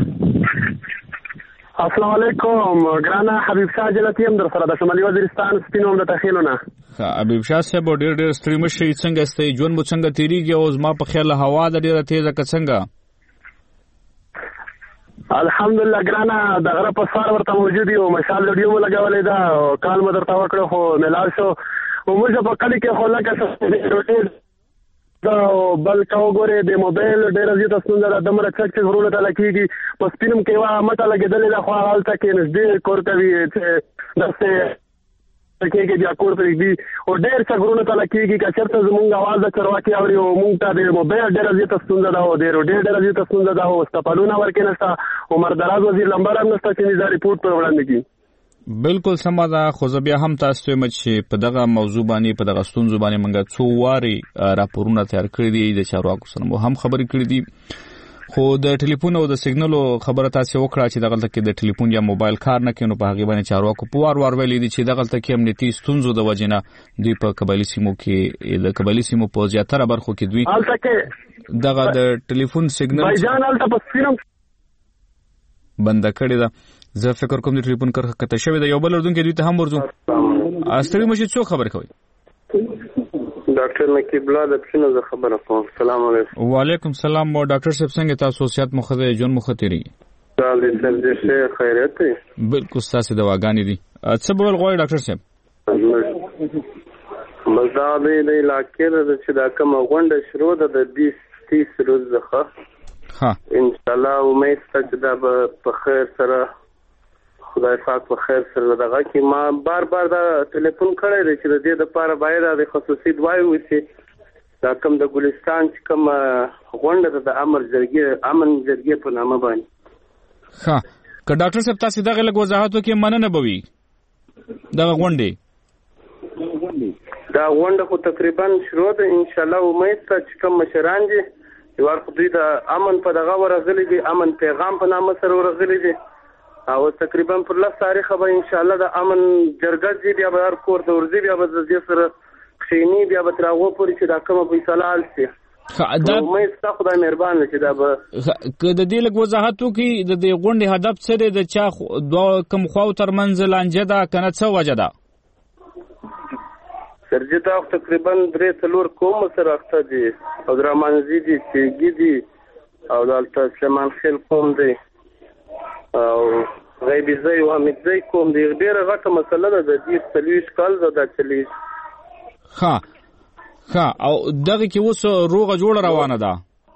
السلام علیکم ګرانا حبیب شاه جلتی هم در سره د شمالي وزیرستان سپینوم د تخیلونه حبیب شاه صاحب ډیر استری مشي څنګه ستې ژوند مو څنګه تیریږي او زما په خیال هوا د ډیره تیزه څنګه الحمدلله ګرانا د غره په سار ورته موجود یو مشال ویډیو مو لګولې دا کال مو درته وکړو خو ملال شو او موږ په کلی کې خو لکه څه دا بل کا وګوره د موبایل ډېر زیات ستونزه ده دمر چک چې ورونه ته لکېږي په سپینم کې وا ماته لګېدلې ده خو حالت کې نږدې کور کوي چې دسته کې بیا کور پرېږدي او ډېر څه ورونه ته لکېږي که چېرته زمونږ اواز د چرواکي اوري او مونږ ته د موبایل ډېر زیات ستونزه ده او ډېر زیات ستونزه ده او استفادونه ورکې نشته عمر دراز وزیر لمبر هم نشته چې دا ریپورت پر وړاندې کړي بالکل سم ده خو زه بیا هم تاسو ته چې په دغه موضوع باندې په دغه ستونزو باندې موږ څو واري راپورونه تیار کړی دي د چارواکو سره مو هم خبرې کړې دي خو د ټلیفون او د سیګنالو خبره تاسو وکړه چې دغه کې د ټلیفون یا موبایل کار نه کوي نو په هغه باندې چارواکو په وار ویلي دي چې دغه کې امنیتي ستونزو د وجنه دوی په قبایلی سیمو کې د قبایلی سیمو په زیاتره برخو کې دوی دغه د ټلیفون سیګنال بایجان الته په سپینم بند کړی ده زه فکر کوم د ټلیفون کرخه کته شوی د یو بل اردوونکو دوی ته هم ورزو استری مشي څو خبر کوي ډاکټر نقیب الله د پښینو زه خبره کوم السلام علیکم وعلیکم السلام مو ډاکټر صاحب څنګه تاسو صحت مخه جون مختری تعالی سره خیرت بالکل تاسو دواګانی دي څه بول غواړي ډاکټر صاحب مزه د علاقې د چې دا کوم غونډه شروع ده د 20-30 روز ځخه ها ان شاء الله امید ته دا په خیر سره خدای پاک په خیر سره دغه کې ما بار دا ټلیفون کړی دی چې د دې لپاره باید د خصوصي دعای وشي دا کوم د ګلستان چې کوم غونډه د امن جرګې په نامه باندې ها که ډاکټر صاحب تاسو دغه لږ وضاحت وکړئ مننه به وي دغه غونډه دا غونډه خو تقریبا شروع ده ان شاء الله امید ته چې کوم مشران دي یوار خو دوی د امن په دغه ورغلي دي امن پیغام په نامه سره ورغلي دي او تقریبا پر 10 تاریخ به ان شاء الله د امن جرګه دي بیا به هر کور د ورځي بیا به د دې سره خېنی بیا به تراغو پورې چې دا کومه فیصله حالسي دا مې ست خدای مهربان چې دا به که د دې لږ وضاحت وکړي د دې غونډې هدف څه دی د چا کوم خواو ترمنځ لانجه ده کنه څه وجه ده سرجتا تقریبا 3-4 قوم سره اخته دي او درمانزي دي چې دي او دلته سلمان خیل قوم دی او غیبی زی و حمید زی قوم دی ډیره غټه مسله ده د دې سلويش کال زده چلی ها او دغه کې اوس روغه جوړ روانه ده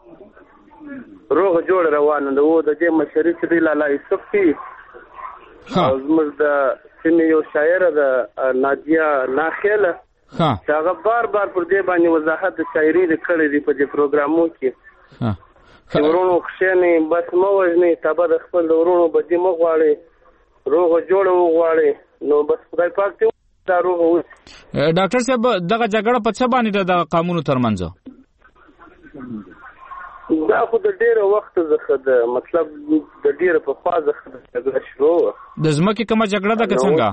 او د دې مشري چې لاله یوسفي او زموږ د سیمې یو شاعر ده نادیا ناخیله هغه بار پر دې باندې وضاحت د شاعري کړې دی په دې پروګرامو کې ورونو خشنه بس مو وژنې تابه د خپل ورونو بدی مغواړي روغ جوړ وغواړي نو بس خدای پاک ته دا روغ وي ډاکټر صاحب دغه جګړه په څه باندې د قانونو ترمنځ دا خو د ډیره وخت څخه د مطلب د ډیره په فازه جګړه شروع د ځمکې کومه جګړه ده که څنګه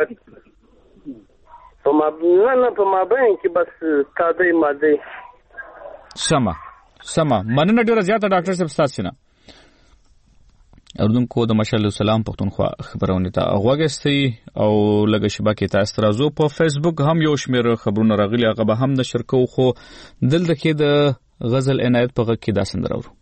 په ما بین کې بس تادی ماده سما مننه ډیره زیاته ډاکټر صاحب تاسو نه اردوونکو د مشال السلام پښتونخوا خبرونه ته غوږستي او لږه شبکې تاسو ترازو په فیسبوک هم یو شمېر خبرونه راغلي هغه به هم نشر کوو خو دلته کې د غزل عنایت په غږ کې دا سندره اورو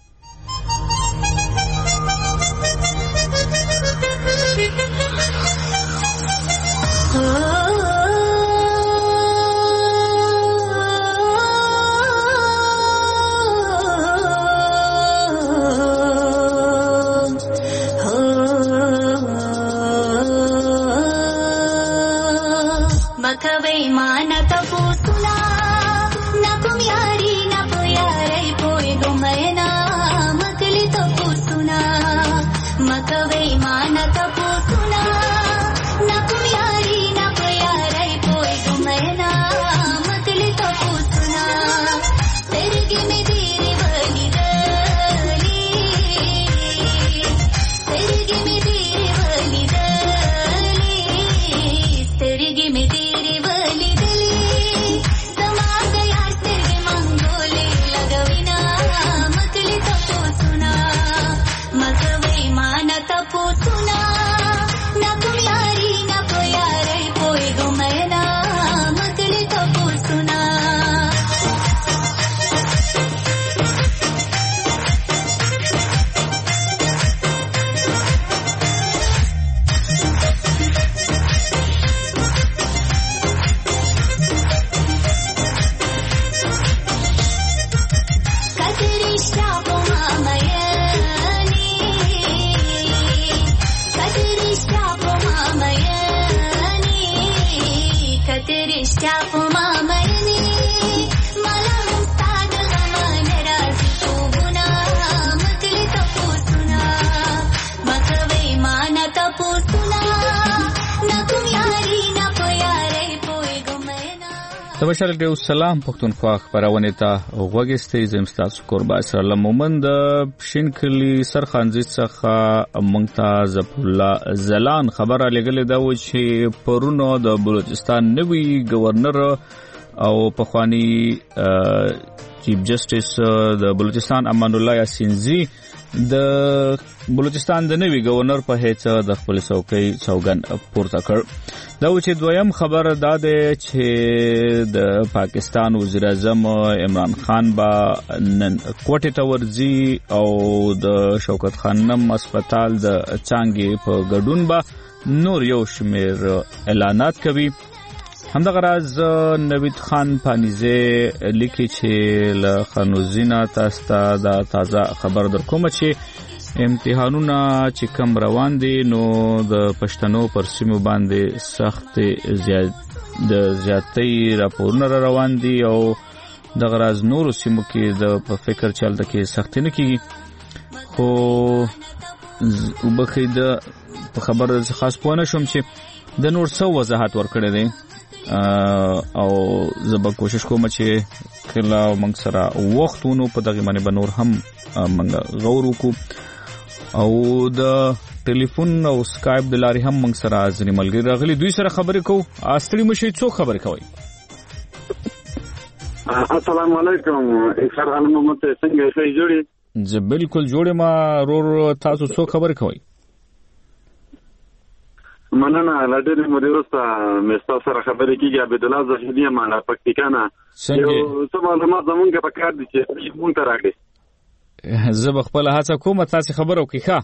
تبشر دیو سلام پښتونخوا خبرونه ته غوږستي زم تاسو قربا اسرائیل مومند شینکلی سرخانزي څخه ممتاز الله زلان خبره لګل دا و چې پرونو د بلوچستان نوی گورنر او پخوانی چیف جسټس د بلوچستان امان الله یاسینزی د بلوچستان د نوی گورنر په هیڅ د خپل څوکۍ څوګن پورته کړ دا چې دویم خبر دا ده چې د پاکستان وزیر اعظم عمران خان با نن کوټه ته ورځي او د شوکت خانم هسپتال د چانګي په ګډون با نور یو شمیر اعلانات کوي همدغه راز نوید خان پانیزه لیکي چې له خنوزینا تاسو ته د تازه خبر در کوم چې امتحانونه چې کم روان دي نو د پښتنو پر سیمو باندې سخت زیاتې راپورونه روان دي او د غراز نور سیمو کې د په فکر چلته کې سخت نه کیږي خو وبخید په خبره خاص پونه شوم چې د نور څو وضاحت ورکړی دی او زه به کوشش کوم چې کله موږ سره وختونو په دغه باندې به نور هم موږ غور وکړو او د ټلیفون او سکایپ د لارې هم موږ سره ځینې ملګري راغلي دوی سره خبرې کوو اصلي مشي څو خبرې کوي السلام علیکم اکثر علم محمد څنګه یې جوړي زه بالکل جوړم ما رور تاسو څو خبرې کوي مننه لډري مدیرسته مستا سره خبرې کیږي عبد الله زهیدی معنا پکتیکانا یو څه معلومات زمونږ په کار دي چې مونږ ته راغلي زه بخپل هڅه کوم تاسو خبرو کې ښه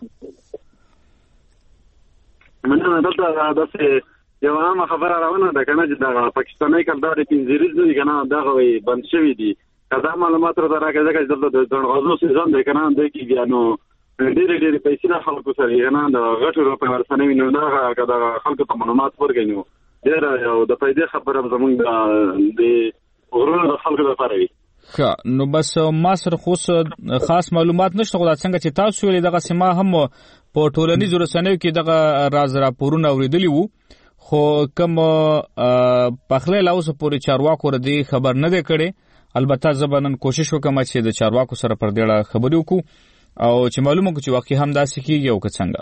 مننه دلته داسې یو عامه خبره راونه ده کنه چې د پاکستاني کلداري پنځیریز دي کنه دا غوي بند شوی دي کدا معلومات را راکړه چې دلته د غوښنو سیزن دی کنه د کیږي نو ډېر پیسې نه خلکو سره یې نه د غټو په ورسنوي نو دا کدا خلکو ته معلومات ورګنیو ډېر یو د پیدا خبره زمونږ د ورونو د خلکو لپاره وي نو بس ما سره خاص معلومات نشته خو دا څنګه چې تاسو ویلي دغه سیمه هم په ټولنیزو رسنیو کې دغه راز راپورونه اوریدلی وو خو کوم پخله لاوس پورې چارواکو ردی خبر نه دی کړي البته زبنن کوشش وکم چې د چارواکو سره پر دې خبرې وکړو او چې معلومه کو چې واقعي هم داسې کیږي او که څنګه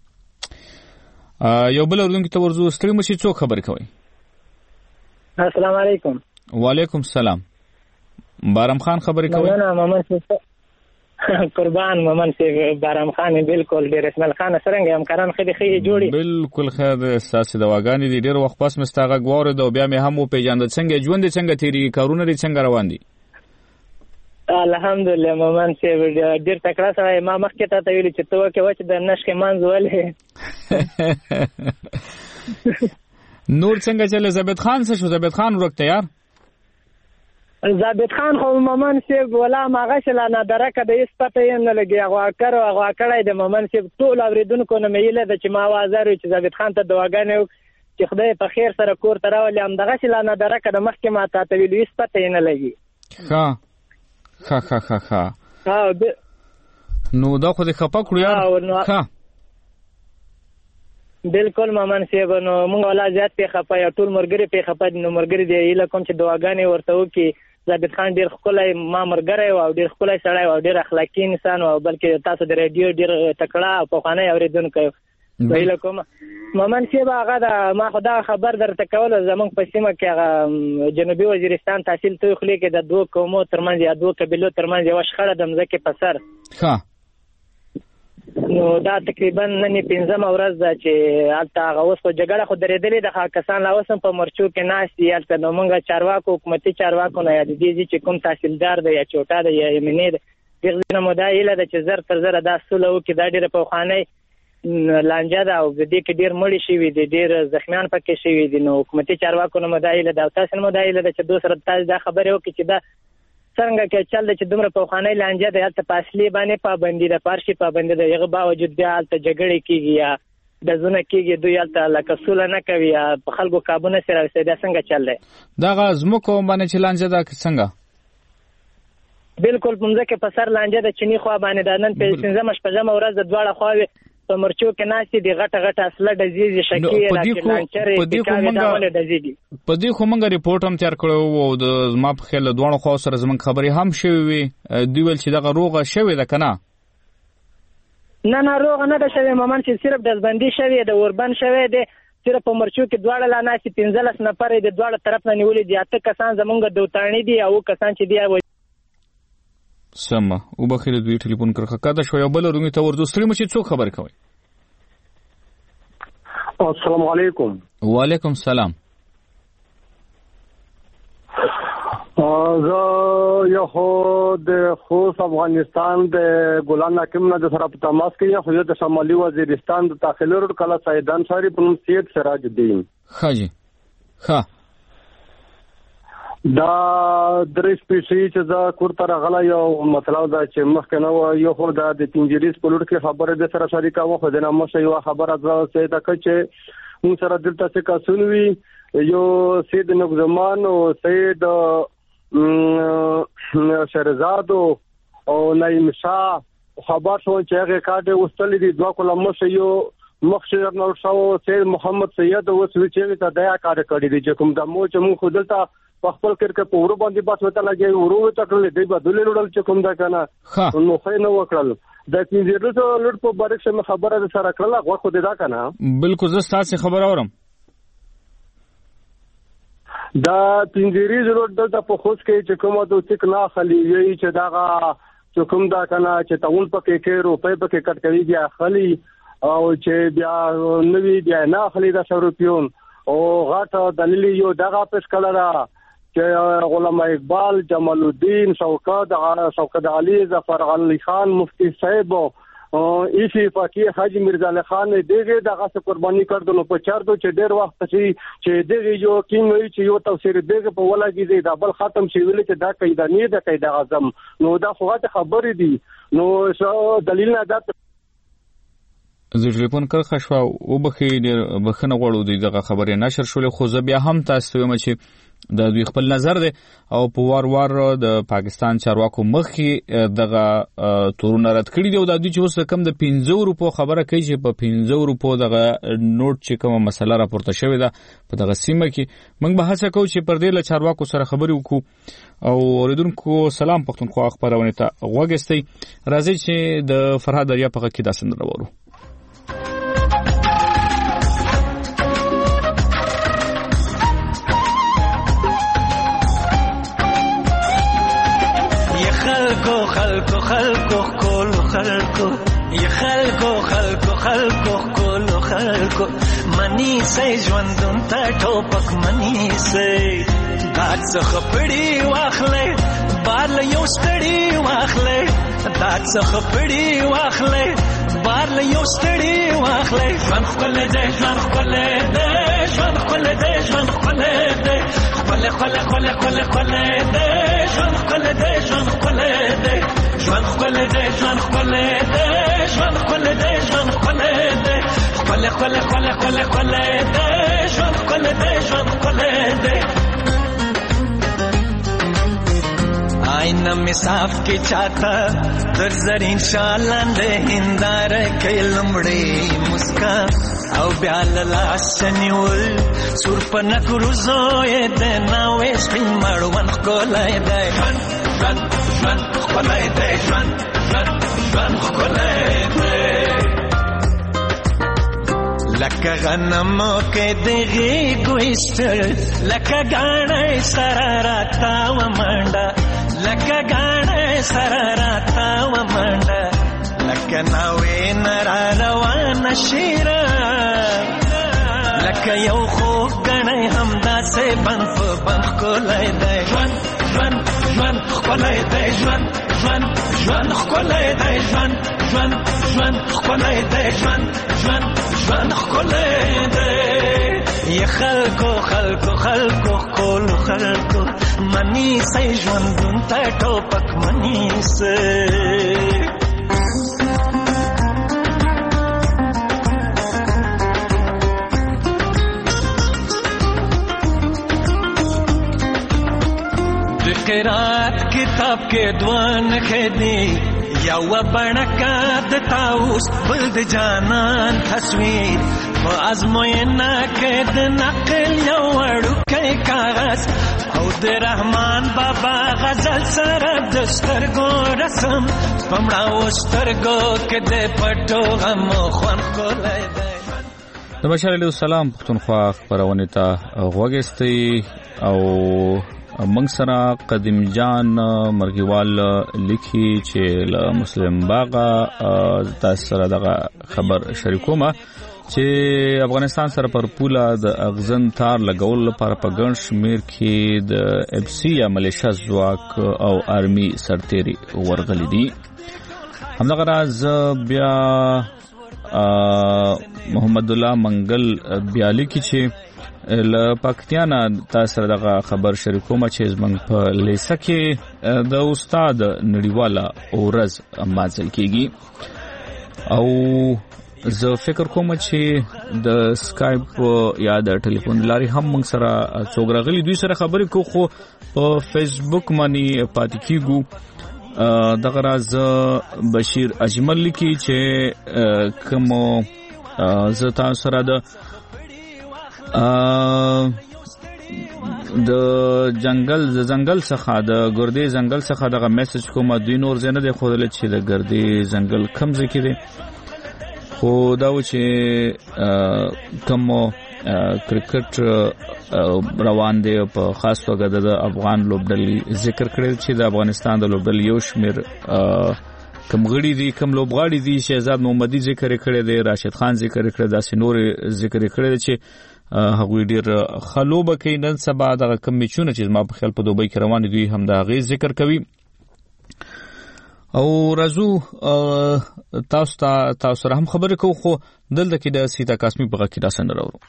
یو بل اردن کې ته ورزو ستړي مشي څو خبرې کوي السلام علیکم وعلیکم السلام بارم خان خبرې کوي مولانا محمد قربان مومن سی بارام خان بالکل ډیر اسماعیل خان څنګه همکاران خېدي جوړي بالکل خیر ساسي دواګانی دي ډیر وخت پس مستاغه غوړ د بیا مې هم پیژاند څنګه ژوند څنګه تیری کارونه لري څنګه روان دي الحمدلله مومن سی ډیر تکړه سره ما مخکې ته ویل چې تو کې وچ د نشکې منځ ولې نور څنګه چله زبید خان څه شو زبید خان ورکته یار زابط خان خو مومن سیب ولا ماغه شلانه درکه د اسپته یې نه لګي هغه کړای د مومن سیب ټول اوریدونکو نه مېله د چې ما وازر چې زابط خان ته دواګانې چې خدای په خیر سره کور تراولې هم دغه شلانه درکه د مخکې ما ته ویلو اسپته یې نه لګي ها نو دا خو دې خپه کړو یار ها بالکل مومن سیب نو موږ ولا زیات په خپه یا ټول مرګري په خپه نو مرګري دی اله کوم چې دواګانې ورته وکي زابط خان ډیر خپلای ما مرګره او ډیر خپلای سړی او ډیر اخلاقی انسان او بلکې تاسو د ریډیو ډیر تکړه په خانه اوریدونکو ویل کوم مومن سیب هغه دا ما خدا خبر درته کول زمونږ په سیمه کې هغه جنوبي وزیرستان تحصیل ته خلې کې د دوه قومو ترمنځ یا دوه قبیلو ترمنځ یو شخړه د مزکه په سر ها نو دا تقریبا نن 15 ورځ ده چې البته هغه اوس په جګړه خو درېدلې د کسان لا اوسم په مرچو کې ناشتي البته نو موږ چارواکو حکومتي چارواکو نه یاد دي چې کوم تحصیلدار دی یا چوټا دی یا یمنی دی دغه مدایله د چې زر تر زر د اصل او کې دا ډیره په خانه لانجه ده او د دې کې ډیر مړی شي دي ډیر زخمیان پکې شي دي نو حکومتي چارواکو نه مدایله د تاسو مدایله د چې دوسر تاسو دا خبره وکړي چې دا څنګه کې چل چې دومره په خانه لانجه ده هلته فاصله باندې پابندي ده پارشي پابندي ده یغه باوجود بیا هلته جګړې کیږي یا د زونه کیږي دوی هلته لکه سوله نه کوي یا په خلکو کابونه سره وسیدا څنګه چل دی دا غزمو کوم باندې چې لانجه ده څنګه بالکل پمزه کې په سر لانجه ده چيني خو باندې ده نن په 15 شپږم ورځ د دواړه خواوې په مرچو کې ناشتي دی غټه اصله د زیږي شکی راځي لانچره په دې خو موږ ریپورت هم تیار کړو او د ما په خیال دوه خو سره زمون خبري هم شوي وي دی ول چې دغه روغه شوي ده کنه نه روغه نه ده شوي مومن چې صرف د ځبندي شوي د اوربن شوي دی صرف په مرچو کې دواړه لا ناشتي 15 نفر د دواړه طرف نه نیولې دي اته کسان زمونږ دوتانی دي او کسان چې دی سم او بخیر دوی ټلیفون کړه کاده شو یو بل رومي ته ورته ستړي مچ څو خبر کوي السلام علیکم وعلیکم السلام زه یو د خوست افغانستان د ګلان حکیم نه د سره په تماس کې یو د شمالي وزیرستان د داخلي روډ کلا سیدان شهري په نوم سید سراج الدین خاجي ها دا درې سپیشي چې دا کورته راغله یو مطلب دا چې مخکې نو یو خو دا د تنجریز په لور کې خبره د سره شریکه و خو د نامه شی و خبره ده چې موږ سره دلته څه کاسونوي یو سید نوزمان او سید شهرزاد او نعیم شاه خبر شو چې هغه کاټه وستلې دي دوه کلمه یو مخشر نو شو سید محمد سید او سویچې ته دیا کار کړی دي چې کوم د مو چې موږ خودلته خپل کرکه په ورو باندې بس وته لګي ورو ته کړل دی بدلې وړل چې کوم دا کنه نو خې نو وکړل د تینځیرو لړ په بارک سره خبره سره کړل غو خو دا کنه بالکل زه تاسو خبر اورم دا تینځیری لړ د په خوش کې چې کومه د څک نه خلی وی چې دا چې کوم دا کنه چې تاول پکې کې روپې پکې کټ کوي بیا خلی او چې بیا نوې بیا نه خلی دا 100 روپیون او غاټه دلیل یو دغه پېښ کړه چې علماء اقبال جمال الدین شوکت علي ظفر علي خان مفتی صاحب او ایفی فقيه حاجی مرزا علي خان دغه دغه قرباني کړدنو په چاردو چې ډېر وخت چې دغه یو کینوي چې یو تفسیر دغه په ولاګي دی دا بل ختم شي ویل چې دا قاعده نه ده قاعده اعظم نو دا خو خبرې دي نو دلیل نه ده زه ټلیفون کړ خشوا او بخیر بخنه غوړو دی دغه خبره نشر شول خو زه بیا هم تاسو یم چې د دوی خپل نظر دی او په وار د پاکستان چارواکو مخکې دغه تورونه رد کړی دی او د دوی چې اوس کم د 15 روپو خبره کوي چې په 15 روپو دغه نوٹ چې کومه مسله راپورته شوې ده په دغه سیمه کې موږ به هڅه کوو چې پر دې له چارواکو سره خبرې وکړو او اوریدونکو سلام پښتونخوا خبرونه ته وګستئ راځي چې د فرهاد دریا په کې داسې نورو خلکو خلکو کول خلکو یا خلکو خلکو خلکو کول خلکو منی سي ژوندون ته ټوپک منی سي دا څه خپړی واخلې بال یو ستړی واخلې دا څه خپړی واخلې بال یو ستړی واخلې ژوند خپل دې ژوند خپل دې ژوند خپل دې ژوند خپل دې خپل خپل خپل خپل خپل دې ژوند خپل دې ژوند خپل دې ژوند خپل دې ژوند خپل دې ژوند خپل دې ژوند خپل دې خپل خپل خپل خپل خپل دې ژوند خپل دې ژوند خپل دې آئینہ میں صاف کے چاہتا در زرین شالند ہندار کے لمڑے مسکا او بیال لاسنیول سورپنک روزوئے دینا ویسٹن مروان خکولای دے جوان جوان خکولای دے جوان جوان جوان خکولای دے لکه غنمو کې دغه ګويستر لکه غاڼې سراراتا و منډه لکه غاڼې سراراتا و منډه لکه ناوې نرا روان شیرا لکه یو خو غنې همدا سه بنف بنف کولای دی ژوند ژوند ژوند کولای دی ژوند ژوند ژوند کولای دی ژوند ژوند ژوند کولای دی ژوند ژوند ژوند کولای دی یا خلکو خلکو خلکو کول خلکو منی سي ژوندون ته ټوپک منی سي قرات کتاب کے دوان کھدی یا و بڑکا دتاوس بلد جانان تصویر و ازموینا کد نقل یو وڑو کئی کاغذ او د رحمان بابا غزل سر دسترگو رسم پمڑا وسترگو کد پټو غم خوان کولای دی نمشار علیہ السلام پختونخوا خبرونه ته غوږستي او منګ سره قدیم جان مرګوال لیکي چې له مسلم باغه تاسو سره دغه خبر شریکومه چې افغانستان سره پر پوله د اغزن تار لګول لپاره په ګڼ شمیر کې د اف سی یا ملیشیا ځواک او آرمي سرتيري ورغلي دي همدغه راز بیا محمد الله منګل بیا لیکي چې ل پاکستان تاسو دغه خبر شریکوم چې زمنګ په لیسه کې د استاد نړیواله اورز مازل کیږي او زه فکر کوم چې د سکایپ یا د ټلیفون لاري هم موږ سره څوک راغلي دوی سره خبرې کوو خو په فیسبوک باندې پاتې کیږو دغه راز بشیر اجمل لیکي چې کوم زه تاسو سره د جنگل څخه د ګردې جنگل څخه دغه میسج کوم دوی نور زنه د خودل چې د ګردې جنگل کم ځکه دي خو دا و چې کوم کرکټ روان دی په خاص توګه د افغان لوبډلې ذکر کړل چې د افغانستان د لوبډلې یو شمیر کم غړي دي کم لوبغاړي دي شهزاد محمدي ذکر کړی دی راشد خان ذکر کړی دا سينور ذکر کړی چې هغه ډیر خلوبه کې نن سبا د کم میچونه چې ما په خیال په دوبۍ کې روان دي هم دا غي ذکر کوي او رازو تاسو سره هم خبرې کوو خو دلته کې د سیتا قاسمی په غږ کې دا سند راوړو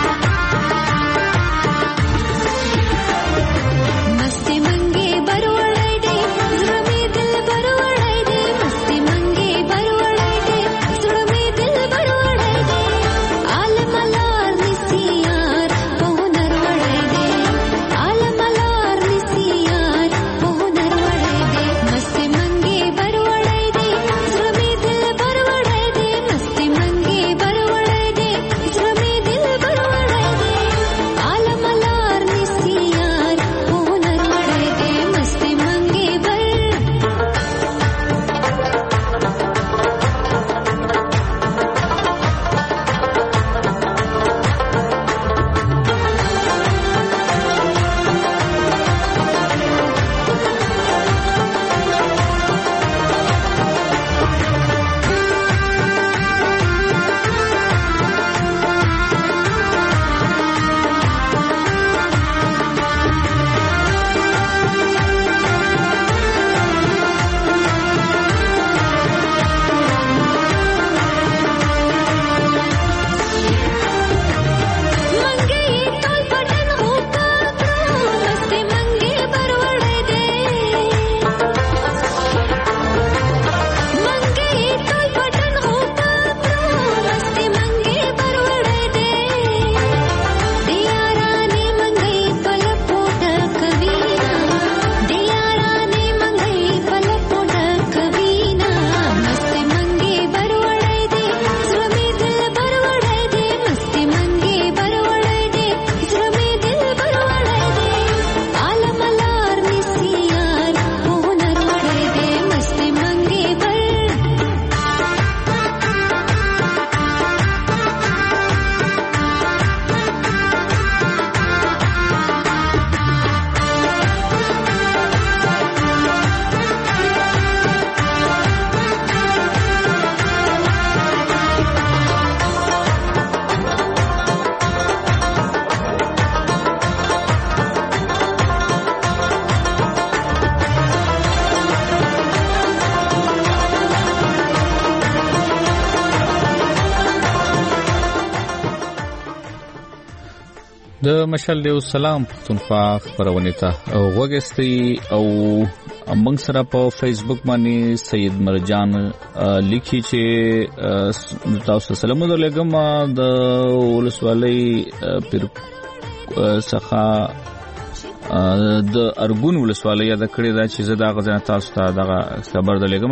मस्ती मंगे बरोड़ د مشال دیو سلام پښتونخوا خبرونه ته وګستي او موږ سره په فیسبوک باندې سید مرجان لیکي چې تاسو سلام علیکم د ولسوالۍ پر څخه د ارګون ولسوالۍ د کړي دا چې زه دا غزنه تاسو ته دغه خبر درلګم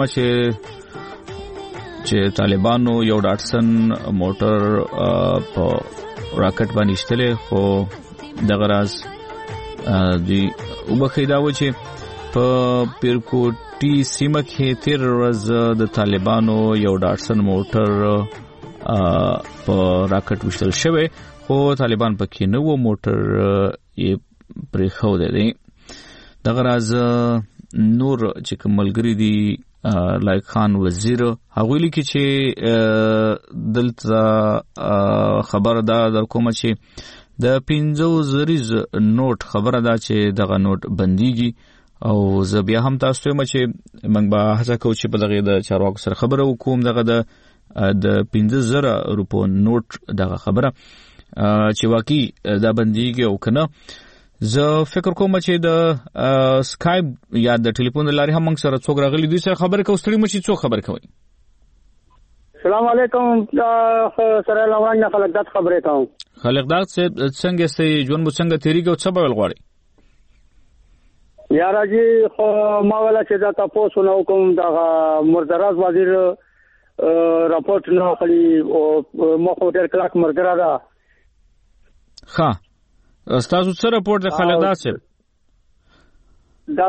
چې طالبانو یو ډاټسن موټر په راکټ باندې شتله خو دغه راز دی وبخیدا و چې په پیرکوټي سیمه کې تیر ورځ د طالبانو یو ډاټسن موټر په راکټ وشتل شوی خو طالبان پکې نه و موټر یې پرې خو دی دغه راز نور چې کوملګری دی لایق خان وزیر هغه لیکي چې دلته خبر دا در کوم چې د 50 زریز نوٹ خبره ده چې دغه نوٹ بنديږي او زه بیا هم تاسو ته چې موږ به هڅه کوو چې په دغه د چارواکو سره خبره وکوم دغه د 15000 روپو نوٹ دغه خبره چې واقعي دا بنديږي او کنه زه فکر کوم چې د سکایپ یا د ټلیفون لارې هم موږ سره څوک راغلي دوی سره خبرې کوو ستړي مشي څوک خبرې کوي السلام علیکم سره لوان نه خلک دات خبرې کوم خلک دات څنګه سي جون مو څنګه تیریږي او څه به ولغواړي یا راځي خو ما ولا چې دا تاسو نو کوم دا مرزراز وزیر راپورټ نو خلی او مخ ډېر کلاک مرګرا دا ها استاسو څه راپورټ د خلک داسې دا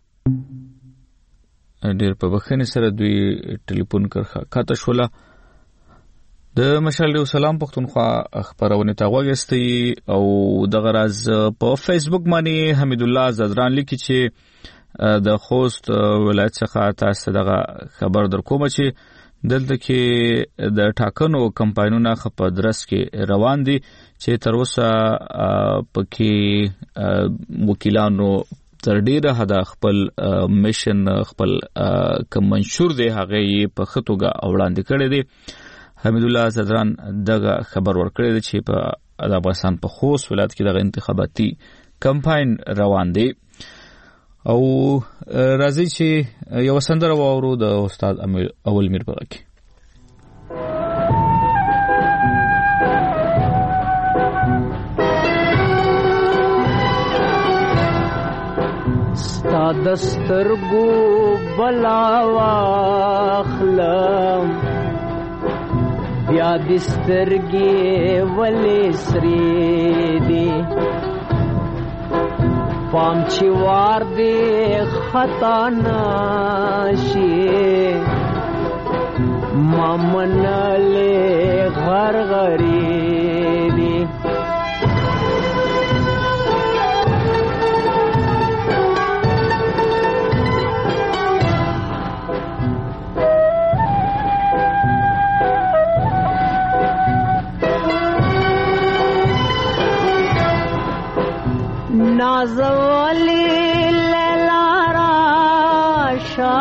ډېر په بخښنې سره دوی ټلیفون کاته شوله د مشال دیو سلام پښتونخوا خبرونه ته وګستي او دغه راز په فیسبوک باندې حمید الله زدران لیکي چې د خوست ولایت څخه تاسو دغه خبر درکوم چې دلته کې د ټاکنو کمپاینونه په درس کې روان دي چې تر اوسه پکې وکیلانو تر ډیره حد خپل میشن خپل کوم منشور دی هغه په خطوګه وړاندې کړی دی حمید الله زدران دغه خبر ورکړی دی چې په افغانستان په خوست ولایت کې دغه انتخاباتي کمپاین روان دی او راځي چې یو سندره واورو د استاد اول میر برکه ستا دسترګو بلا واخلم بیا دسترګې ولې سری دی پام چې وار دی خطا نشي مامنلې غرغری دی نازولی لیلا راشا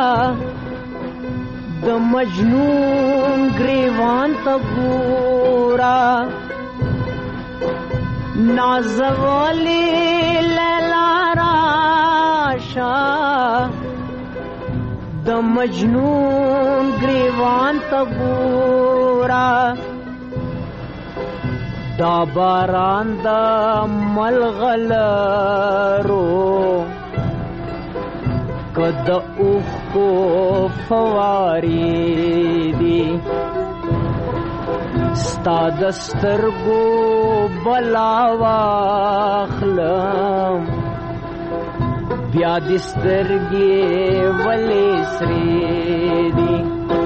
د مجنون گریوان تا گورا نازولی لیلا راشا د مجنون گریوان تا گورا دا باران دا ملغلرو کد اوخ کو فواری دی ستا دسترگو بلا واخلم بیا دسترگی ولی سری دی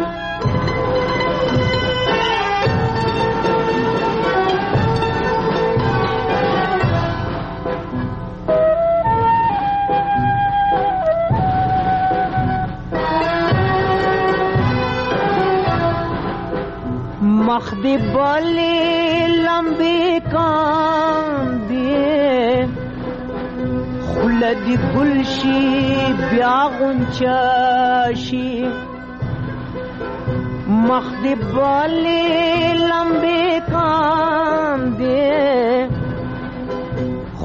مخدی بلی لمبی کاندی خلدی گلشی بیا غنچاشی مخدی بلی لمبی کاندی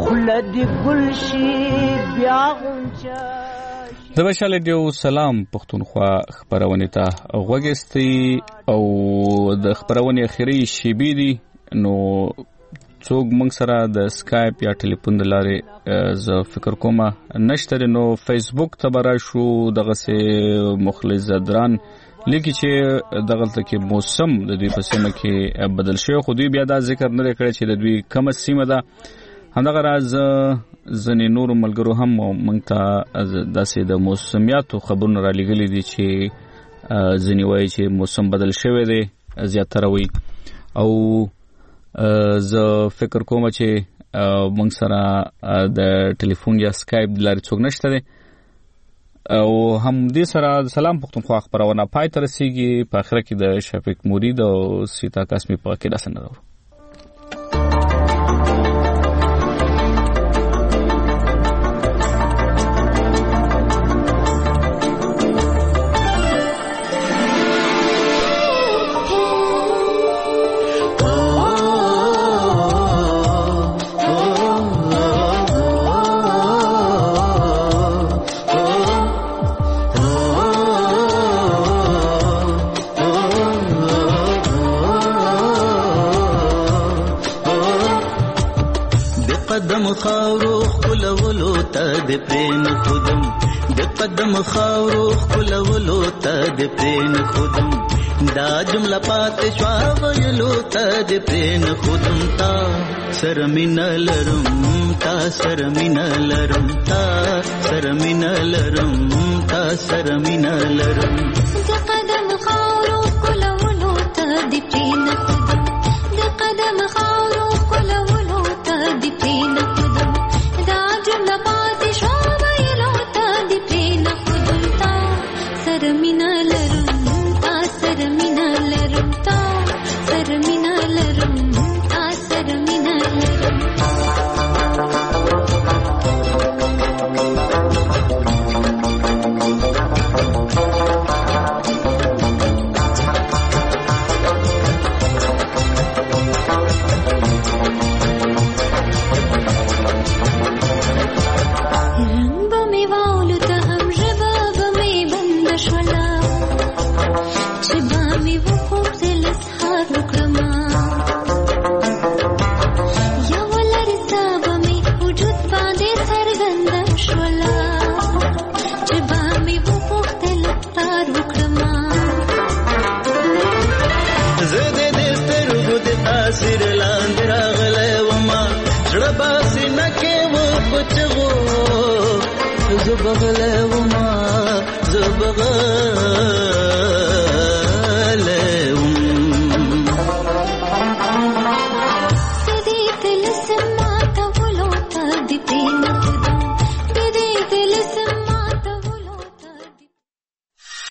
خلد ګلشي بیا غونچا د بشال ډیو سلام پښتونخوا خبرونه ته غوګستی او د خبرونه اخیری شیبې دي نو څوک موږ سره د اسکایپ یا ټلیفون د لارې ز فکر کوم نشته نو فیسبوک ته برا شو دغه سه مخلص زدران لیکي چې دغه تلکه موسم د دوی په سیمه کې بدل شوی خو دوی بیا دا ذکر نه کړی چې د دوی کومه سیمه ده همدغه راز ځنې نور ملګرو هم موږ ته داسې د موسمیاتو خبرونه را لېږلي دي چې ځنې وایي چې موسم بدل شوی دی زیاتره وي او زه فکر کوم چې موږ سره د ټلیفون یا سکایپ د لارې څوک نشته دی او هم دې سره سلام پښتونخوا خبرونه پای ته رسیږي په اخره کې د شفیق مرید او سیتا قاسمی په کې داسنه راو خاورو خلولو تا د پرین خودم د قدم خاورو خلولو تا د پرین خودم دا جمله پات شوا ویلو تا د پرین خودم تا سرمینه لرم تا سرمینه لرم تا سرمینه لرم تا سرمینه لرم د قدم خاورو خلولو تا د پرین خودم د قدم خاورو خلولو تا د پرین سرمینه لرم تا سرمینه لرم تا سرمینه لرم تا سرمینه لرم زبغله وما زبغله